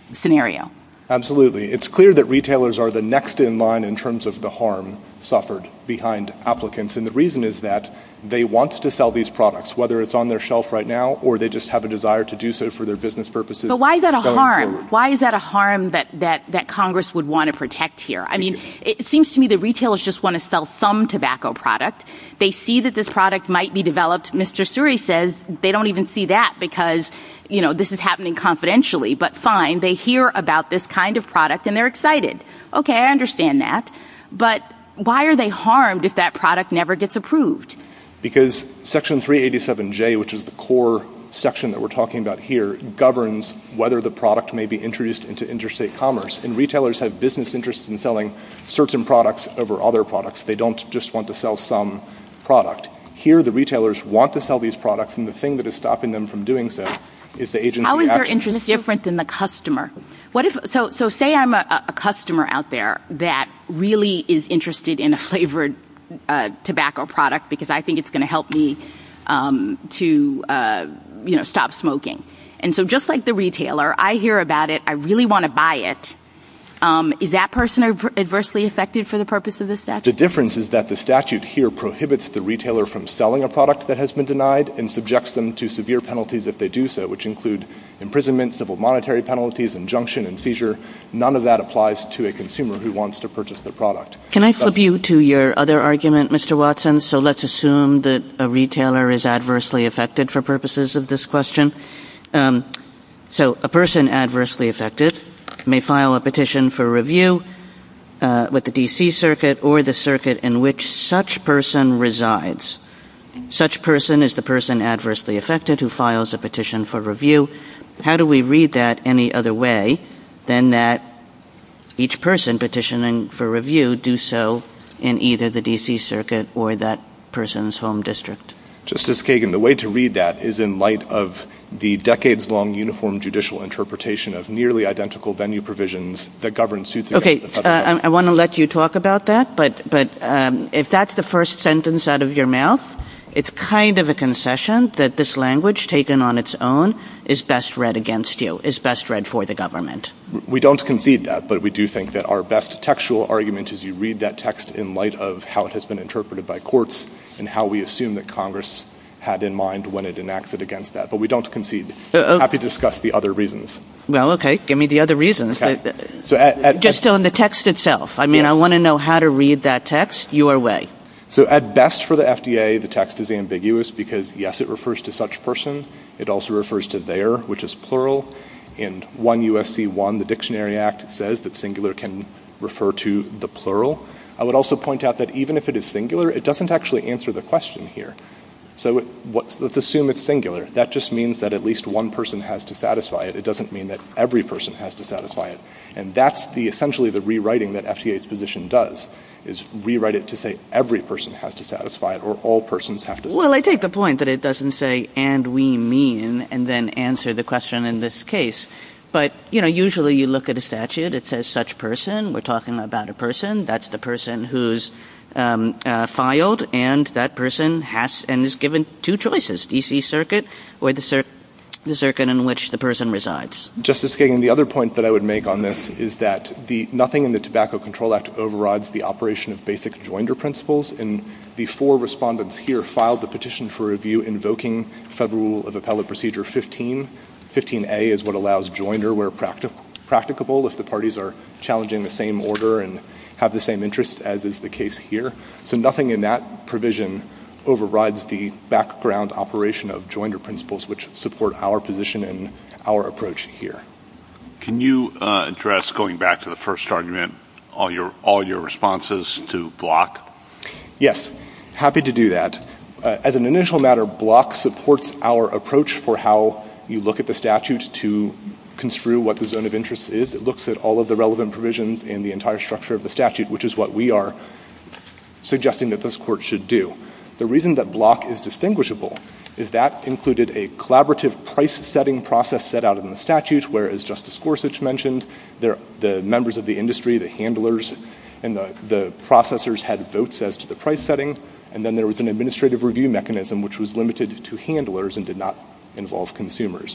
scenario. Absolutely. It's clear that retailers are the next in line in terms of the harm suffered behind applicants. And the reason is that they want to sell these products, whether it's on their shelf right now or they just have a desire to do so for their business purposes. But why is that a harm? Forward. Why is that a harm that Congress would want to protect here? I mean, it seems to me that retailers just want to sell some tobacco product. They see that this product might be developed. Mr. Suri says they don't even see that because, this is happening confidentially. But fine, they hear about this kind of product and they're excited. Okay, I understand that. But why are they harmed if that product never gets approved? Because Section 387J, which is the core section that we're talking about here, governs whether the product may be introduced into interstate commerce. And retailers have business interests in selling certain products over other products. They don't just want to sell some product. Here, the retailers want to sell these products, and the thing that is stopping them from doing so is the agency How is their action. interest different than the customer? What if so say I'm a customer out there that really is interested in a flavored tobacco product because I think it's going to help me to stop smoking. And so just like the retailer, I hear about it, I really want to buy it. Is that person adversely affected for the purpose of this statute? The difference is that the statute here prohibits the retailer from selling a product that has been denied and subjects them to severe penalties if they do so, which include imprisonment, civil monetary penalties, injunction, and seizure. None of that applies to a consumer who wants to purchase the product. Can I flip you to your other argument, Mr. Watson? So let's assume that a retailer is adversely affected for purposes of this question. So a person adversely affected may file a petition for review with the D.C. Circuit or the circuit in which such person resides. Such person is the person adversely affected who files a petition for review. How do we read that any other way than that each person petitioning for review do so in either the D.C. Circuit or that person's home district? Justice Kagan, the way to read that is in light of the decades-long uniform judicial interpretation of nearly identical venue provisions that govern suits against the federal government. I want to let you talk about that, but if that's the first sentence out of your mouth, it's kind of a concession that this language taken on its own is best read against you, is best read for the government. We don't concede that, but we do think that our best textual argument is you read that text in light of how it has been interpreted by courts and how we assume that Congress had in mind when it enacts it against that. But we don't concede. Happy to discuss the other reasons. Well, okay. Give me the other reasons. Okay. Just on the text itself. I mean, yes. I want to know how to read that text your way. So at best for the FDA, the text is ambiguous because, yes, it refers to such person. It also refers to their, which is plural. In 1 U.S.C. 1, the Dictionary Act says that singular can refer to the plural. I would also point out that even if it is singular, it doesn't actually answer the question here. So let's assume it's singular. That just means that at least one person has to satisfy it. It doesn't mean that every person has to satisfy it. And that's essentially the rewriting that FDA's position does, is rewrite it to say every person has to satisfy it or all persons have to satisfy it. Well, I take the point that it doesn't say, and we mean, and then answer the question in this case. But, usually you look at a statute, it says such person. We're talking about a person. That's the person who's filed, and that person has and is given two choices, D.C. Circuit or the circuit in which the person resides. Justice Kagan, the other point that I would make on this is that nothing in the Tobacco Control Act overrides the operation of basic joinder principles, and the four respondents here filed the petition for review invoking Federal Rule of Appellate Procedure 15. 15A is what allows joinder where practicable if the parties are challenging the same order and have the same interests as is the case here. So nothing in that provision overrides the background operation of joinder principles which support our position and our approach here. Can you address, going back to the first argument, all your responses to Block? Yes, happy to do that. As an initial matter, Block supports our approach for how you look at the statute to construe what the zone of interest is. It looks at all of the relevant provisions in the entire structure of the statute, which is what we are suggesting that this court should do. The reason that Block is distinguishable is that included a collaborative price-setting process set out in the statute, where, as Justice Gorsuch mentioned, the members of the industry, the handlers, and the processors had votes as to the price setting, and then there was an administrative review mechanism which was limited to handlers and did not involve consumers.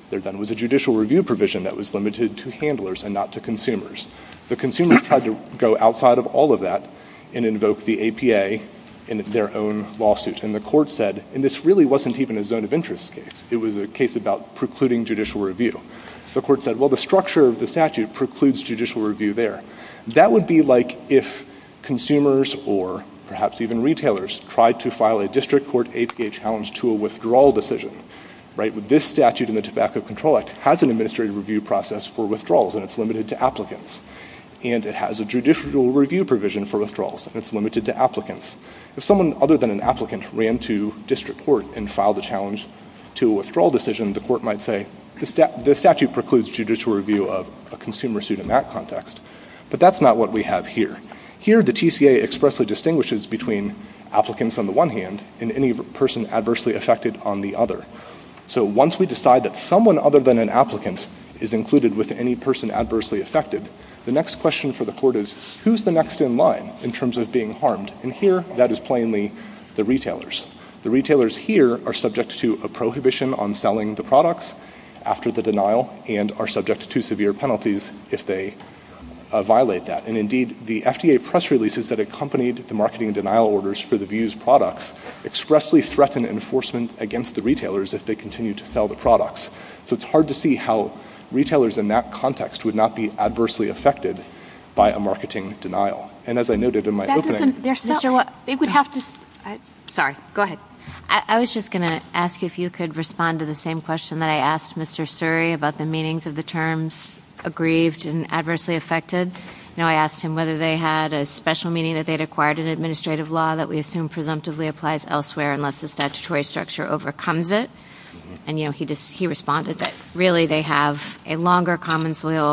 There then was a judicial review provision that was limited to handlers and not to consumers. The consumers tried to go outside of all of that and invoke the APA in their own lawsuit. And the court said, and this really wasn't even a zone of interest case. It was a case about precluding judicial review. The court said, well, the structure of the statute precludes judicial review there. That would be like if consumers or perhaps even retailers tried to file a district court APA challenge to a withdrawal decision. Right? This statute in the Tobacco Control Act has an administrative review process for withdrawals, and it's limited to applicants. And it has a judicial review provision for withdrawals, and it's limited to applicants. If someone other than an applicant ran to district court and filed a challenge to a withdrawal decision, the court might say, the statute precludes judicial review of a consumer suit in that context. But that's not what we have here. Here, the TCA expressly distinguishes between applicants on the one hand and any person adversely affected on the other. So once we decide that someone other than an applicant is included with any person adversely affected, the next question for the court is, who's the next in line in terms of being harmed? And here, that is plainly the retailers. The retailers here are subject to a prohibition on selling the products after the denial and are subject to severe penalties if they violate that. And indeed, the FDA press releases that accompanied the marketing denial orders for the Vuse products expressly threaten enforcement against the retailers if they continue to sell the products. So it's hard to see how retailers in that context would not be adversely affected by a marketing denial. And as I noted in my opening... They would have to... Sorry, go ahead. I was just going to ask you if you could respond to the same question that I asked Mr. Suri about the meanings of the terms aggrieved and adversely affected. I asked him whether they had a special meaning that they'd acquired in administrative law that we assume presumptively applies elsewhere unless the statutory structure overcomes it. And, he responded that really they have a longer common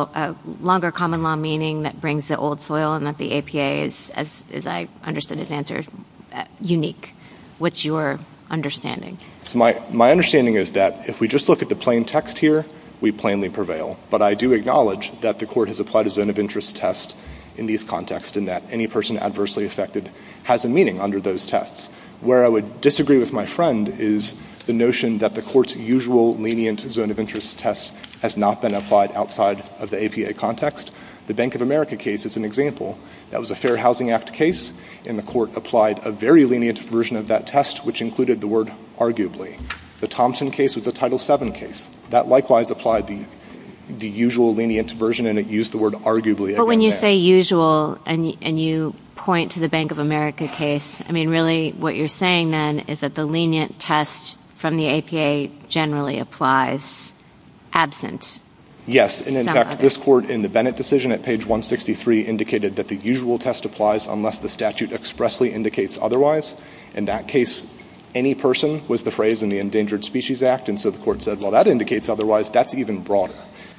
law meaning that brings the old soil, and that the APA is, as I understood his answer, unique. What's your understanding? So my understanding is that if we just look at the plain text here, we plainly prevail. But I do acknowledge that the court has applied a zone of interest test in these contexts, and that any person adversely affected has a meaning under those tests. Where I would disagree with my friend is the notion that the court's usual lenient zone of interest test has not been applied outside of the APA context. The Bank of America case is an example. That was a Fair Housing Act case, and the court applied a very lenient version of that test, which included the word arguably. The Thompson case was a Title VII case. That likewise applied the usual lenient version, and it used the word arguably. But when you say usual and you point to the Bank of America case, really what you're saying then is that the lenient test from the APA generally applies absent. Yes, and in fact, this court in the Bennett decision at page 163 indicated that the usual test applies unless the statute expressly indicates otherwise. In that case, any person was the phrase in the Endangered Species Act, and so the court said, well, that indicates otherwise. That's even broader.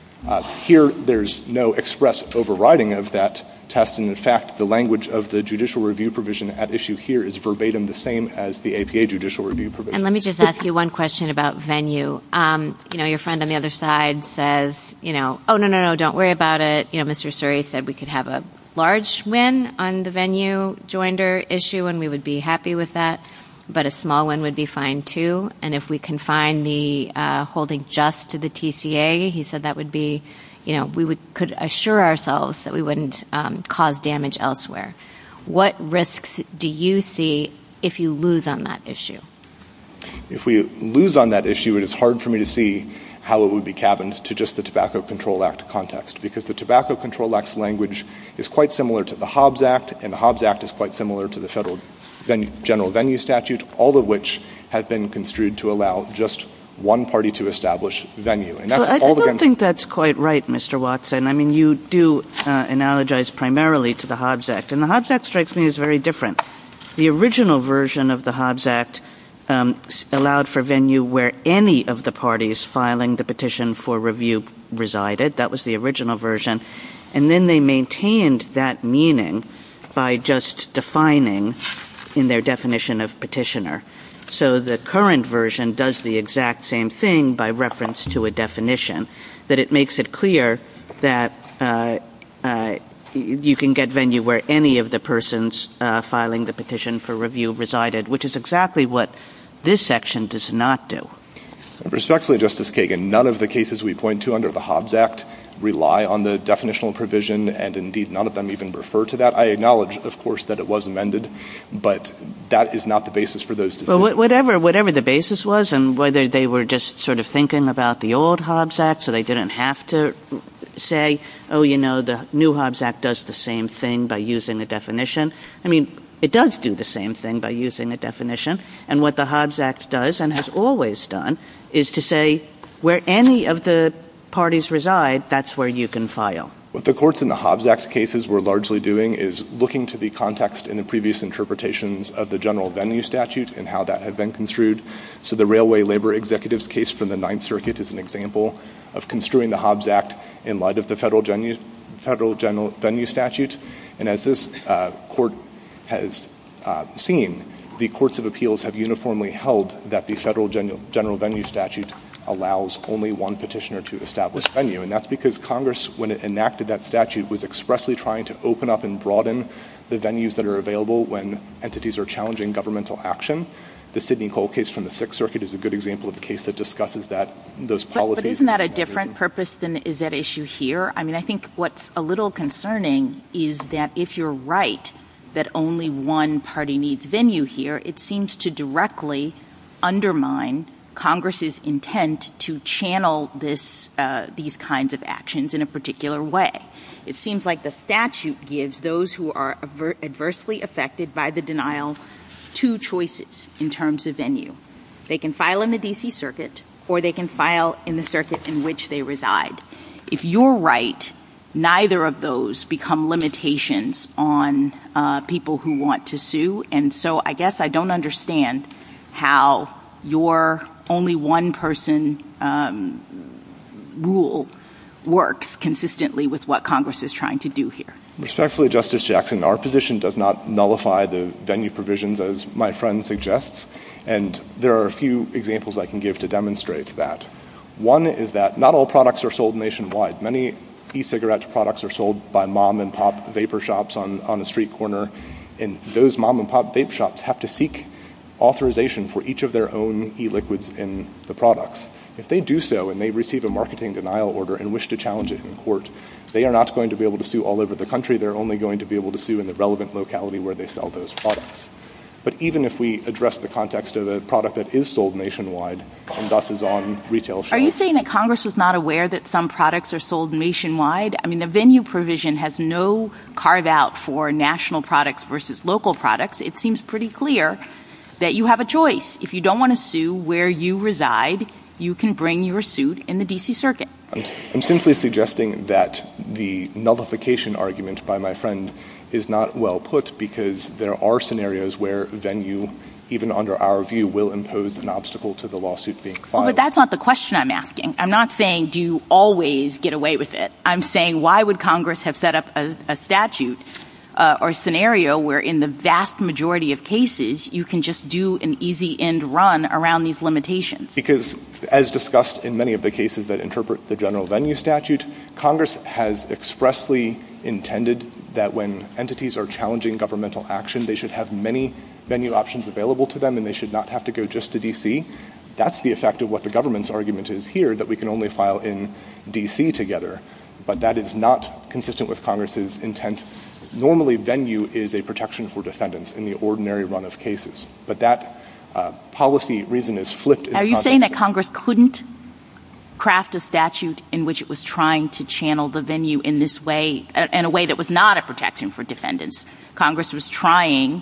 Here, there's no express overriding of that test, and in fact, the language of the judicial review provision at issue here is verbatim the same as the APA judicial review provision. And let me just ask you one question about venue. Your friend on the other side says, oh, no, don't worry about it. Mr. Suri said we could have a large win on the venue joinder issue, and we would be happy with that. But a small one would be fine, too. And if we confine the holding just to the TCA, he said that would be, could assure ourselves that we wouldn't cause damage elsewhere. What risks do you see if you lose on that issue? If we lose on that issue, it is hard for me to see how it would be cabined to just the Tobacco Control Act context, because the Tobacco Control Act's language is quite similar to the Hobbs Act, and the Hobbs Act is quite similar to the federal general venue statute, all of which have been construed to allow just one party to establish venue. And that's I don't think that's quite right, Mr. Watson. You do analogize primarily to the Hobbs Act, and the Hobbs Act strikes me as very different. The original version of the Hobbs Act allowed for venue where any of the parties filing the petition for review resided. That was the original version. And then they maintained that meaning by just defining in their definition of petitioner. So the current version does the exact same thing by reference to a definition, that it makes it clear that you can get venue where any of the persons filing the petition for review resided, which is exactly what this section does not do. Respectfully, Justice Kagan, none of the cases we point to under the Hobbs Act rely on the definitional provision, and indeed none of them even refer to that. I acknowledge, of course, that it was amended, but that is not the basis for those decisions. Well, whatever the basis was, and whether they were just sort of thinking about the old Hobbs Act so they didn't have to say, oh, the new Hobbs Act does the same thing by using a definition. I mean, it does do the same thing by using a definition, and what the Hobbs Act does and has always done is to say where any of the parties reside, that's where you can file. What the courts in the Hobbs Act cases were largely doing is looking to the context in the previous interpretations of the general venue statute and how that had been construed. So the Railway Labor Executives case from the Ninth Circuit is an example of construing the Hobbs Act in light of the federal general venue statute. And as this court has seen, the courts of appeals have uniformly held that the federal general venue statute allows only one petitioner to establish venue. And that's because Congress, when it enacted that statute, was expressly trying to open up and broaden the venues that are available when entities are challenging governmental action. The Sidney Cole case from the Sixth Circuit is a good example of a case that discusses those policies. But isn't that a different purpose than is at issue here? I mean, I think what's a little concerning is that if you're right that only one party needs venue here, it seems to directly undermine Congress's intent to channel these kinds of actions in a particular way. It seems like the statute gives those who are adversely affected by the denial two choices in terms of venue. They can file in the D.C. Circuit, or they can file in the circuit in which they reside. If you're right, neither of those become limitations on people who want to sue. And so I guess I don't understand how your only one person rule works consistently with what Congress is trying to do here. Respectfully, Justice Jackson, our position does not nullify the venue provisions as my friend suggests, and there are a few examples I can give to demonstrate that. One is that not all products are sold nationwide. Many e-cigarette products are sold by mom-and-pop vapor shops on a street corner, and those mom-and-pop vape shops have to seek authorization for each of their own e-liquids in the products. If they do so and they receive a marketing denial order and wish to challenge it in court, they are not going to be able to sue all over the country. They're only going to be able to sue in the relevant locality where they sell those products. But even if we address the context of a product that is sold nationwide and thus is on retail shelves. Are you saying that Congress was not aware that some products are sold nationwide? I mean, the venue provision has no carve-out for national products versus local products. It seems pretty clear that you have a choice. If you don't want to sue where you reside, you can bring your suit in the D.C. Circuit. I'm simply suggesting that the nullification argument by my friend is not well put because there are scenarios where venue, even under our view, will impose an obstacle to the lawsuit being filed. Well, but that's not the question I'm asking. I'm not saying do you always get away with it. I'm saying why would Congress have set up a statute or scenario where in the vast majority of cases you can just do an easy end run around these limitations? Because as discussed in many of the cases that interpret the general venue statute, Congress has expressly intended that when entities are challenging governmental action, they should have many venue options available to them and they should not have to go just to D.C. That's the effect of what the government's argument is here, that we can only file in D.C. together. But that is not consistent with Congress's intent. Normally, venue is a protection for defendants in the ordinary run of cases. But that policy reason is flipped. Are you saying that Congress couldn't craft a statute in which it was trying to channel the venue in this way, in a way that was not a protection for defendants? Congress was trying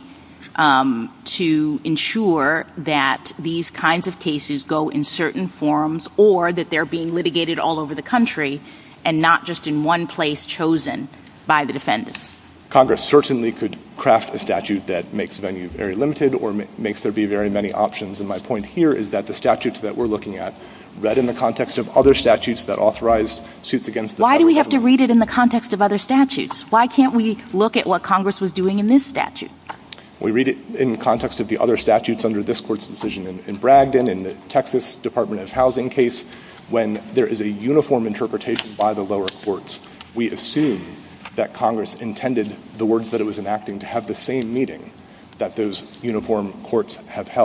to ensure that these kinds of cases go in certain forums or that they're being litigated all over the country and not just in one place chosen by the defendants. Congress certainly could craft a statute that makes venue very limited or makes there be very many options. And my point here is that the statute that we're looking at, read in the context of other statutes that authorize suits against the Why do we have to read it in the context of other statutes? Why can't we look at what Congress was doing in this statute? We read it in context of the other statutes under this Court's decision in Bragdon, in the Texas Department of Housing case. When there is a uniform interpretation by the lower courts, we assume that Congress intended the words that it was enacting to have the same meaning that those uniform courts have held.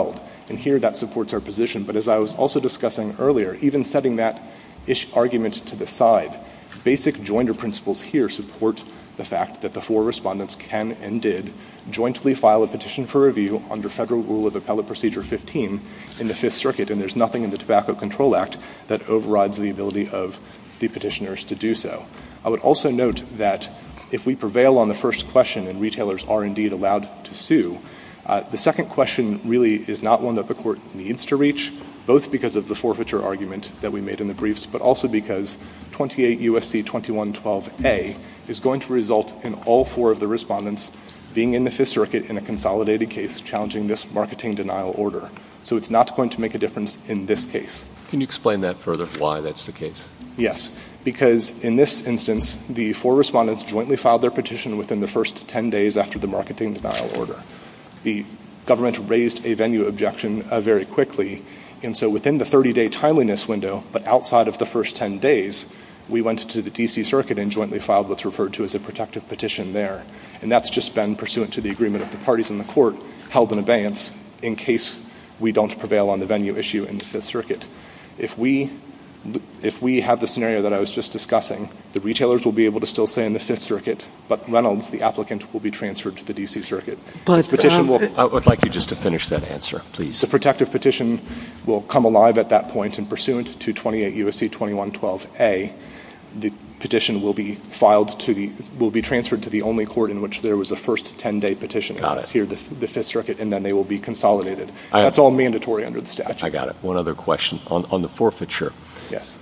And here that supports our position. But as I was also discussing earlier, even setting that argument to the side, basic joinder principles here support the fact that the four respondents can and did jointly file a petition for review under Federal Rule of Appellate Procedure 15 in the Fifth Circuit, and there's nothing in the Tobacco Control Act that overrides the ability of the petitioners to do so. I would also note that if we prevail on the first question and retailers are indeed allowed to sue, the second question really is not one that the Court needs to reach, both because of the forfeiture argument that we made in the briefs, but also because 28 U.S.C. 2112a is going to result in all four of the respondents being in the Fifth Circuit in a consolidated case challenging this marketing denial order. So it's not going to make a difference in this case. Can you explain that further, why that's the case? Yes, because in this instance, the four respondents jointly filed their petition within the first 10 days after the marketing denial order. The government raised a venue objection very quickly, and so within the 30-day timeliness window, but outside of the first 10 days, we went to the D.C. Circuit and jointly filed what's referred to as a protective petition there. And that's just been pursuant to the agreement of the parties in the Court held in abeyance in case we don't prevail on the venue issue in the Fifth Circuit. If we have the scenario that I was just discussing, the retailers will be able to still stay in the Fifth Circuit, but Reynolds, the applicant, will be transferred to the D.C. Circuit. But I would like you just to finish that answer, please. The protective petition will come alive at that point, and pursuant to 28 U.S.C. 2112a, the petition will be will be transferred to the only court in which there was a first 10-day petition. Got it. Here, the Fifth Circuit, and then they will be consolidated. That's all mandatory under the statute. I got it. One other question. On the forfeiture. Yes.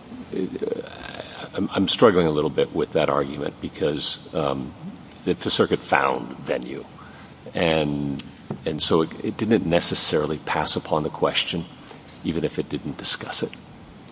I'm struggling a little bit with that argument because the Fifth Circuit found venue. And so it didn't necessarily pass upon the question, even if it didn't discuss it.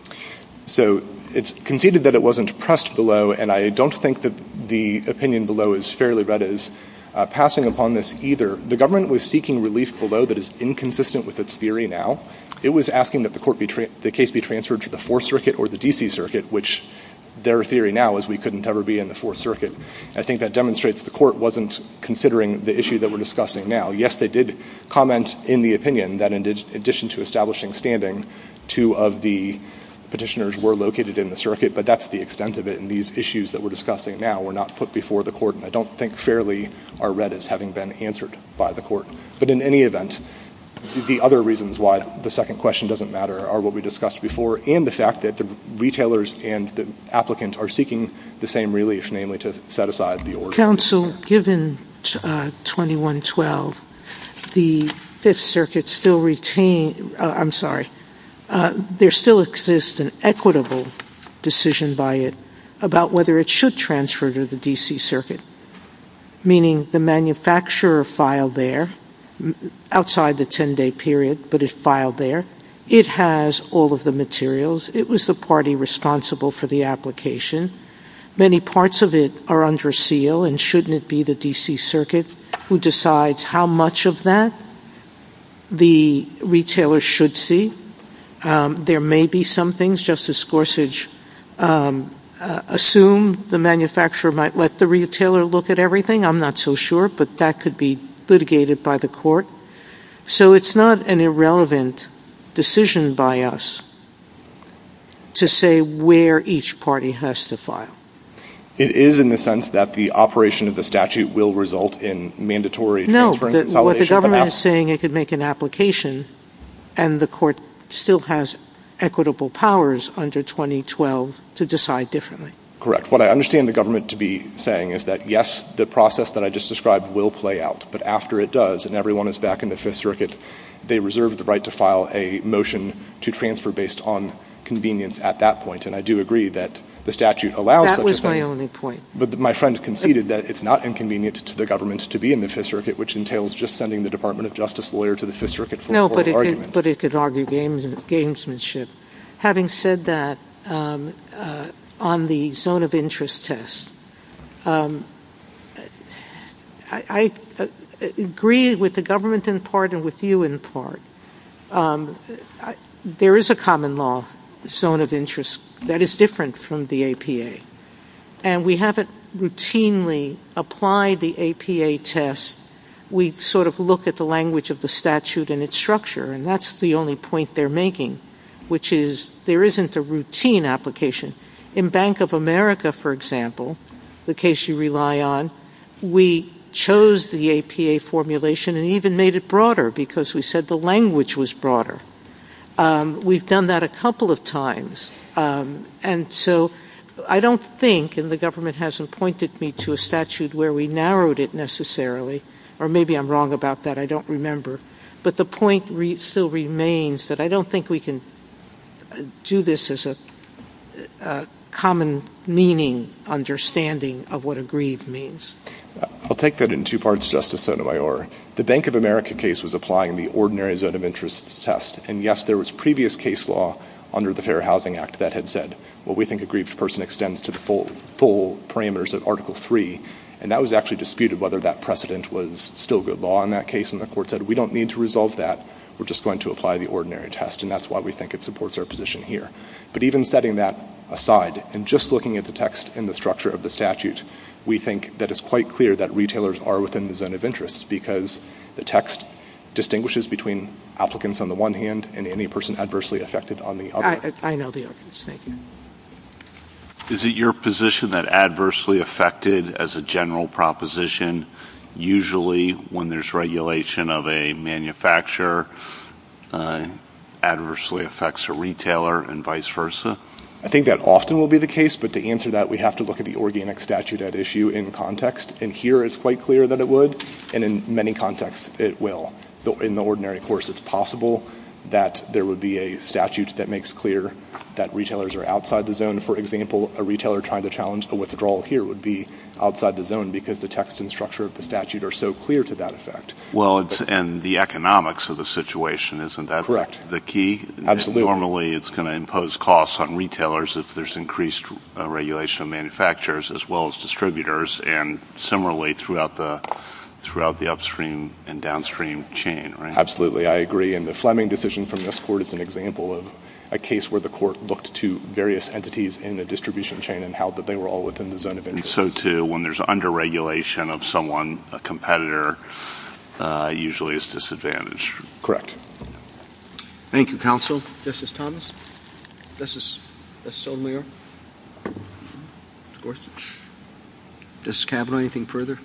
So it's conceded that it wasn't pressed below, and I don't think that the opinion below is fairly read as passing upon this either. The government was seeking relief below that is inconsistent with its theory now. It was asking that the case be transferred to the Fourth Circuit or the D.C. Circuit, which their theory now is we couldn't ever be in the Fourth Circuit. I think that demonstrates the Court wasn't considering the issue that we're discussing now. Yes, they did comment in the opinion that in addition to establishing standing, two of the petitioners were located in the circuit, but that's the extent of it, and these issues that we're discussing now were not put before the Court, and I don't think fairly are read as having been answered by the Court. But in any event, the other reasons why the second question doesn't matter are what we discussed before, and the fact that the retailers and the applicant are seeking the same relief, namely to set aside the order. Counsel, given 2112, the Fifth Circuit still there still exists an equitable decision by it about whether it should transfer to the D.C. Circuit, meaning the manufacturer filed there outside the 10-day period, but it filed there. It has all of the materials. It was the party responsible for the application. Many parts of it are under seal, and shouldn't it be the D.C. Circuit who decides how much of that the retailer should see? There may be some things, Justice Gorsuch assume the manufacturer might let the retailer look at everything. I'm not so sure, but that could be litigated by the Court. So it's not an irrelevant decision by us to say where each party has to file. It is in the sense that the operation of the statute will result in mandatory transfer and consolidation. No, what the government is saying, it could make an application, and the Court still has equitable powers under 2012 to decide differently. Correct. What I understand the government to be saying is that, yes, the process that I just described will play out, but after it does and everyone is back in the Fifth Circuit, they reserve the right to file a motion to transfer based on convenience at that point. And I do agree that the statute allows such a thing. That was my only point. But my friend conceded that it's not inconvenient to the government to be in the Fifth Circuit, which entails just sending the Department of Justice lawyer to the Fifth Circuit for oral argument. But it could argue gamesmanship. Having said that, on the zone of interest test, I agree with the government in part and with you in part. There is a common law zone of interest that is different from the APA. And we haven't routinely applied the APA test we sort of look at the language of the statute and its structure, and that's the only point they're making, which is there isn't a routine application. In Bank of America, for example, the case you rely on, we chose the APA formulation and even made it broader because we said the language was broader. We've done that a couple of times. And so I don't think, and the government hasn't pointed me to a statute where we narrowed it necessarily, or maybe I'm wrong about that, I don't remember. But the point still remains that I don't think we can do this as a common meaning understanding of what aggrieved means. I'll take that in two parts, Justice Sotomayor. The Bank of America case was applying the ordinary zone of interest test. And yes, there was previous case law under the Fair Housing Act that had said, well, we think aggrieved person extends to the full parameters of Article 3. And that was actually disputed whether that precedent was still good law in that case. And the court said, we don't need to resolve that. We're just going to apply the ordinary test. And that's why we think it supports our position here. But even setting that aside and just looking at the text and the structure of the statute, we think that it's quite clear that retailers are within the zone of interest because the text distinguishes between applicants on the one hand and any person adversely affected on the other. I know the arguments. Thank you. Is it your position that adversely affected as a general proposition, usually when there's regulation of a manufacturer, adversely affects a retailer and vice versa? I think that often will be the case, but to answer that, we have to look at the organic statute at issue in context. And here it's quite clear that it would, and in many contexts it will. In the ordinary course, it's possible that there would be a statute that makes clear that retailers are outside the zone. For example, a retailer trying to challenge a withdrawal here would be outside the zone because the text and structure of the statute are so clear to that effect. Well, and the economics of the situation, isn't that correct? The key? Absolutely. Normally, it's going to impose costs on retailers if there's increased regulation of manufacturers as well as distributors, and similarly throughout the upstream and downstream chain, right? Absolutely, I agree. And the Fleming decision from this court is an example of a case where the court looked to various entities in a distribution chain and held that they were all within the zone of interest. And so, too, when there's under-regulation of someone, a competitor, usually is disadvantaged. Correct. Thank you, counsel. Justice Thomas? Justice Sotomayor? Gorsuch? Justice Kavanaugh, anything further?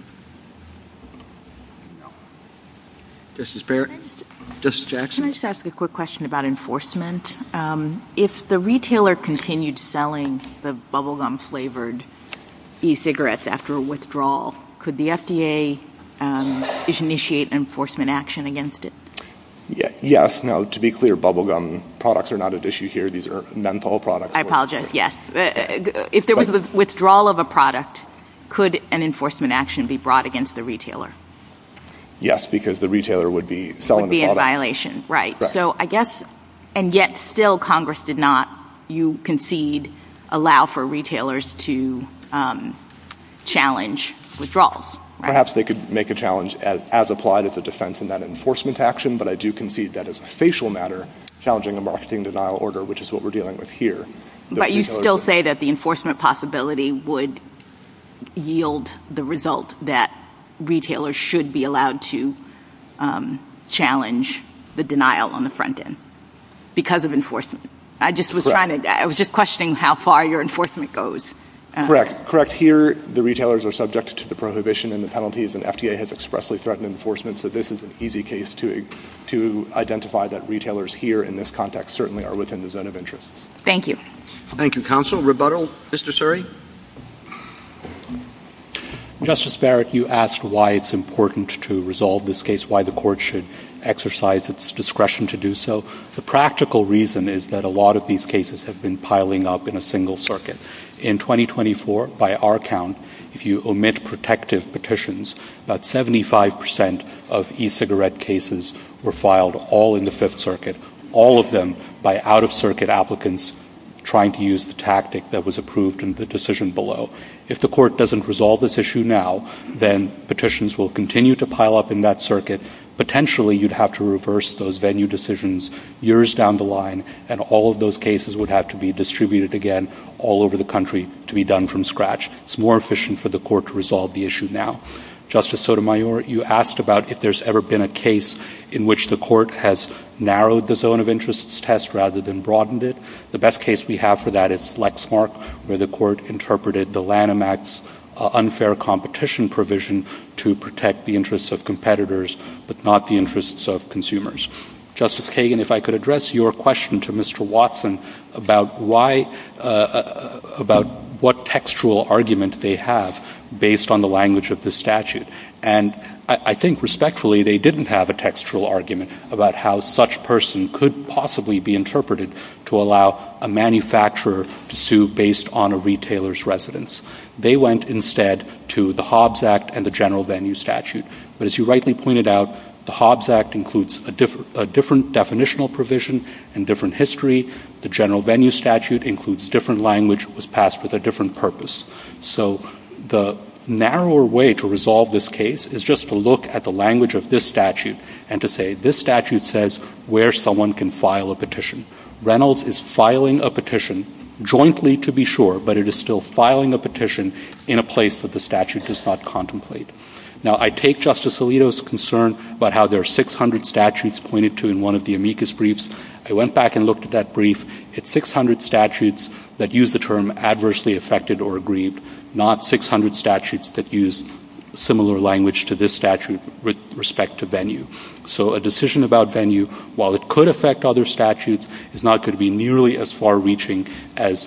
No. Justice Barrett? Justice Jackson? Can I just ask a quick question about enforcement? If the retailer continued selling the bubblegum-flavored e-cigarettes after a withdrawal, could the FDA initiate enforcement action against it? Yes. Now, to be clear, bubblegum products are not at issue here. These are menthol products. I apologize, yes. If there was a withdrawal of a product, could an enforcement action be brought against the retailer? Yes, because the retailer would be selling the product. In violation, right. Correct. So I guess, and yet still Congress did not, you concede, allow for retailers to challenge withdrawals. Right? Perhaps they could make a challenge as applied as a defense in that enforcement action, but I do concede that as a facial matter, challenging a marketing denial order, which is what we're dealing with here. But you still say that the enforcement possibility would yield the result that retailers should be allowed to challenge the denial on the front end because of enforcement. I was just questioning how far your enforcement goes. Correct. Here, the retailers are subject to the prohibition and the penalties, and FDA has expressly threatened enforcement, so this is an easy case to identify that retailers here in this context certainly are within the zone of interest. Thank you. Thank you, counsel. Rebuttal, Mr. Suri? Justice Barrett, you asked why it's important to resolve this case, why the court should exercise its discretion to do so. The practical reason is that a lot of these cases have been piling up in a single circuit. In 2024, by our count, if you omit protective petitions, about 75% of e-cigarette cases were filed all in the Fifth Circuit, all of them by out-of-circuit applicants trying to use the tactic that was approved in the decision below. If the court doesn't resolve this issue now, then petitions will continue to pile up in that circuit. Potentially, you'd have to reverse those venue decisions years down the line, and all of those cases would have to be distributed again all over the country to be done from scratch. It's more efficient for the court to resolve the issue now. Justice Sotomayor, you asked about if there's ever been a case in which the court has narrowed the zone of interests test rather than broadened it. The best case we have for that is Lexmark, where the court interpreted the Lanham Act's unfair competition provision to protect the interests of competitors, but not the interests of consumers. Justice Kagan, if I could address your question to Mr. Watson about about what textual argument they have based on the language of this statute. And I think respectfully they didn't have a textual argument about how such person could possibly be interpreted to allow a manufacturer to sue based on a retailer's residence. They went instead to the Hobbs Act and the General Venue Statute. But as you rightly pointed out, the Hobbs Act includes a different definitional provision and different history. The General Venue Statute includes different language, was passed with a different purpose. So the narrower way to resolve this case is just to look at the language of this statute and to say this statute says where someone can file a petition. Reynolds is filing a petition, jointly to be sure, but it is still filing a petition in a place that the statute does not contemplate. Now, I take Justice Alito's concern about how there are 600 statutes pointed to in one of the amicus briefs. I went back and looked at that brief. It's 600 statutes that use the term adversely affected or aggrieved, not 600 statutes that use similar language to this statute with respect to venue. So a decision about venue, while it could affect other statutes, is not going to be nearly as far-reaching as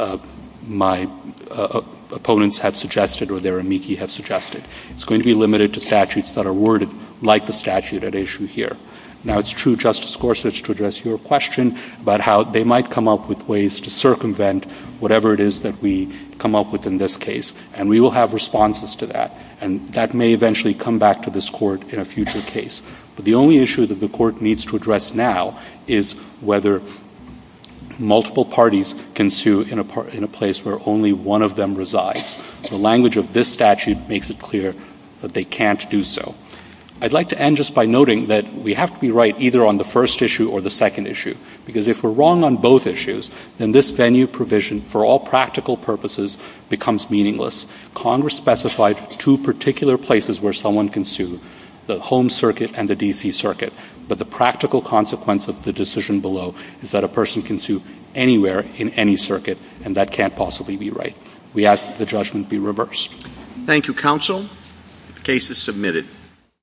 my opponents have suggested or their amici have suggested. It's going to be limited to statutes that are worded like the statute at issue here. Now, it's true, Justice Gorsuch, to address your question about how they might come up with ways to circumvent whatever it is that we come up with in this case, and we will have responses to that, and that may eventually come back to this Court in a future case. But the only issue that the Court needs to address now is whether multiple parties can sue in a place where only one of them resides. The language of this statute makes it clear that they can't do so. I'd like to end just by noting that we have to be right either on the first issue or the second issue, because if we're wrong on both issues, then this venue provision, for all practical purposes, becomes meaningless. Congress specified two particular places where someone can sue, the home circuit and the D.C. circuit. But the practical consequence of the decision below is that a person can sue anywhere in any circuit, and that can't possibly be right. We ask that the judgment be reversed. Thank you, counsel. The case is submitted.